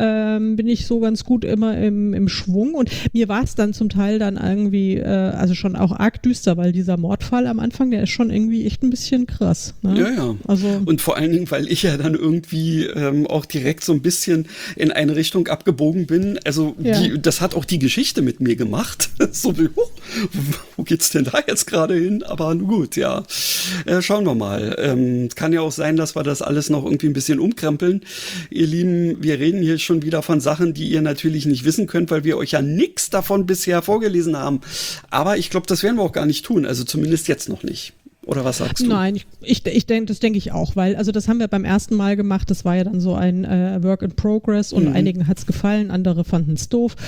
so ganz gut immer im Schwung. Und mir war es dann zum Teil dann irgendwie, also schon auch arg düster, weil dieser Mordfall am Anfang, der ist schon irgendwie echt ein bisschen krass. Ne? Ja. Also, und vor allen Dingen, weil ich ja dann irgendwie auch direkt so ein bisschen in eine Richtung abgebogen bin. Also das hat auch die Geschichte mit mir gemacht. So wie, wo geht's denn da jetzt gerade hin? Aber gut, ja. Schauen wir mal. Kann ja auch sein, dass wir das alles noch irgendwie ein bisschen umkrempeln. Ihr Lieben, wir reden hier schon wieder von Sachen, die ihr natürlich nicht wissen könnt, weil wir euch ja nichts davon bisher vorgelesen haben. Aber ich glaube, das werden wir auch gar nicht tun. Also zumindest jetzt noch nicht. Oder was sagst du? Nein, das denke ich auch, weil also das haben wir beim ersten Mal gemacht, das war ja dann so ein Work in Progress und einigen hat es gefallen, andere fanden es doof.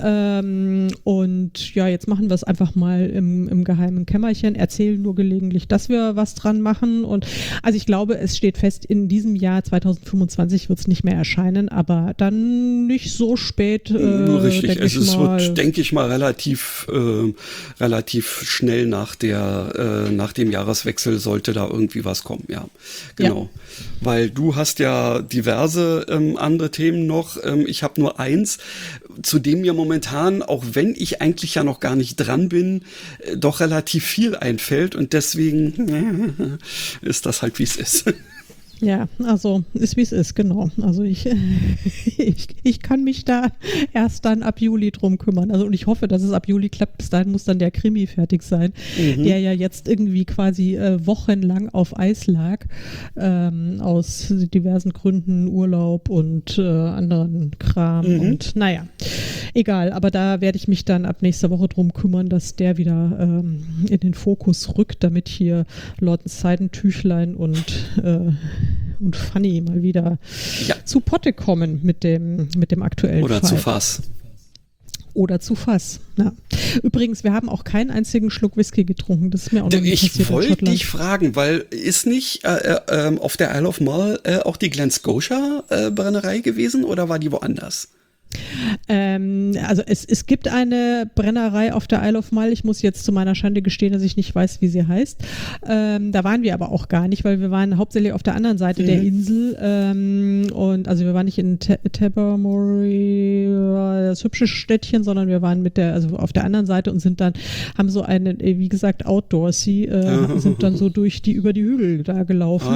Und ja, jetzt machen wir es einfach mal im geheimen Kämmerchen, erzählen nur gelegentlich, dass wir was dran machen und also ich glaube, es steht fest, in diesem Jahr 2025 wird es nicht mehr erscheinen, aber dann nicht so spät. Richtig, es wird, denke ich mal, relativ schnell nach dem Jahreswechsel sollte da irgendwie was kommen, ja. Genau. Ja. Weil du hast ja diverse andere Themen noch. Ich habe nur eins, zu dem mir momentan, auch wenn ich eigentlich ja noch gar nicht dran bin, doch relativ viel einfällt und deswegen ist das halt, wie es ist. Ja, also ist wie es ist, genau. Also ich kann mich da erst dann ab Juli drum kümmern. Also und ich hoffe, dass es ab Juli klappt. Bis dahin muss dann der Krimi fertig sein, der ja jetzt irgendwie quasi wochenlang auf Eis lag, aus diversen Gründen, Urlaub und anderen Kram und naja, egal. Aber da werde ich mich dann ab nächster Woche drum kümmern, dass der wieder in den Fokus rückt, damit hier Lord Seidentüchlein und Fanny mal wieder zu Potte kommen mit dem aktuellen Oder Fall. zu Fass. Oder zu Fass. Ja. Übrigens, wir haben auch keinen einzigen Schluck Whisky getrunken. Das ist mir auch noch nicht passiert. Ich wollte dich fragen, weil ist nicht auf der Isle of Mull auch die Glen Scotia Brennerei gewesen oder war die woanders? Also es gibt eine Brennerei auf der Isle of Mull. Ich muss jetzt zu meiner Schande gestehen, dass ich nicht weiß, wie sie heißt. Da waren wir aber auch gar nicht, weil wir waren hauptsächlich auf der anderen Seite der Insel. Und also wir waren nicht in Tobermory, das hübsche Städtchen, sondern wir waren also auf der anderen Seite und haben so eine, wie gesagt, Outdoorsy, sind dann so über die Hügel da gelaufen.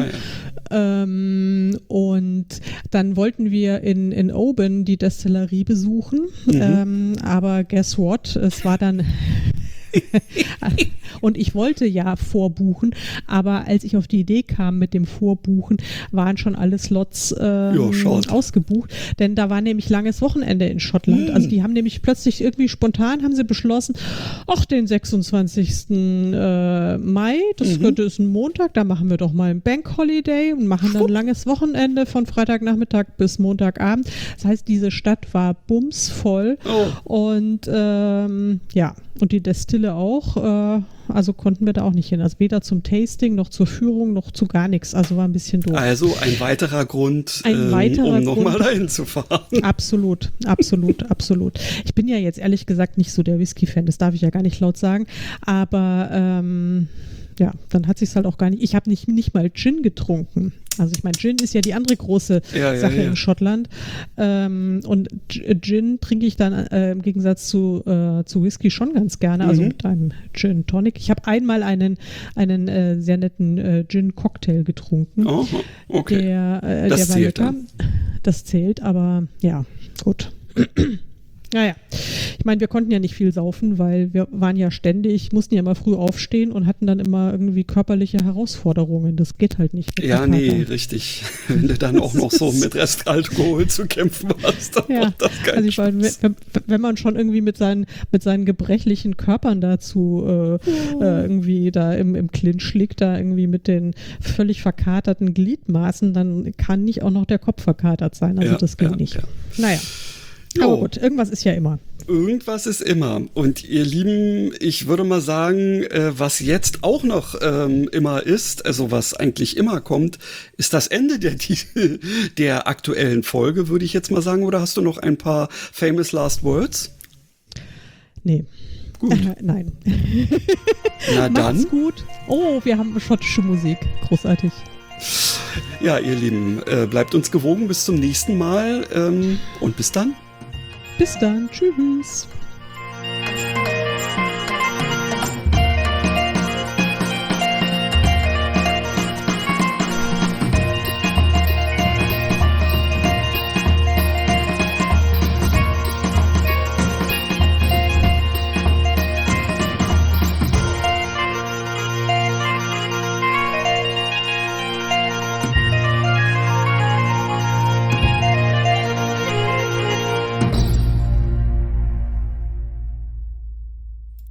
Und dann wollten wir in Oban die Destillerie besuchen, aber guess what? Es war dann und ich wollte ja vorbuchen, aber als ich auf die Idee kam mit dem Vorbuchen, waren schon alle Slots ausgebucht, denn da war nämlich langes Wochenende in Schottland. Also die haben nämlich plötzlich irgendwie spontan haben sie beschlossen, den 26. Mai, das ist ein Montag, da machen wir doch mal ein Bank Holiday und machen dann langes Wochenende von Freitagnachmittag bis Montagabend. Das heißt, diese Stadt war bumsvoll und und die Destille auch, also konnten wir da auch nicht hin. Also weder zum Tasting, noch zur Führung, noch zu gar nichts. Also war ein bisschen doof. Also ein weiterer Grund, um nochmal dahin zu fahren. Absolut. Ich bin ja jetzt ehrlich gesagt nicht so der Whisky-Fan, das darf ich ja gar nicht laut sagen, aber dann hat sich's halt auch gar nicht, ich habe nicht mal Gin getrunken. Also ich meine, Gin ist ja die andere große Sache in Schottland. Und Gin trinke ich dann im Gegensatz zu Whisky schon ganz gerne, also mit einem Gin Tonic. Ich habe einmal einen sehr netten Gin Cocktail getrunken. Oh, okay. Der war lecker. Das zählt, aber ja, gut. Naja, ich meine, wir konnten ja nicht viel saufen, weil wir waren ja mussten ja immer früh aufstehen und hatten dann immer irgendwie körperliche Herausforderungen. Das geht halt nicht. Ja, nee, richtig. Wenn du dann auch noch so mit Restalkohol zu kämpfen hast, dann macht das keinen also ich meine, wenn man schon irgendwie mit seinen gebrechlichen Körpern dazu irgendwie da im Clinch liegt, da irgendwie mit den völlig verkaterten Gliedmaßen, dann kann nicht auch noch der Kopf verkatert sein. Also das geht nicht. Ja. Naja. Aber gut, irgendwas ist ja immer. Irgendwas ist immer. Und ihr Lieben, ich würde mal sagen, was jetzt auch noch immer ist, also was eigentlich immer kommt, ist das Ende der aktuellen Folge, würde ich jetzt mal sagen. Oder hast du noch ein paar famous last words? Nee. Gut. Nein. Na dann. Macht's gut. Oh, wir haben schottische Musik. Großartig. Ja, ihr Lieben, bleibt uns gewogen bis zum nächsten Mal und bis dann. Bis dann. Tschüss.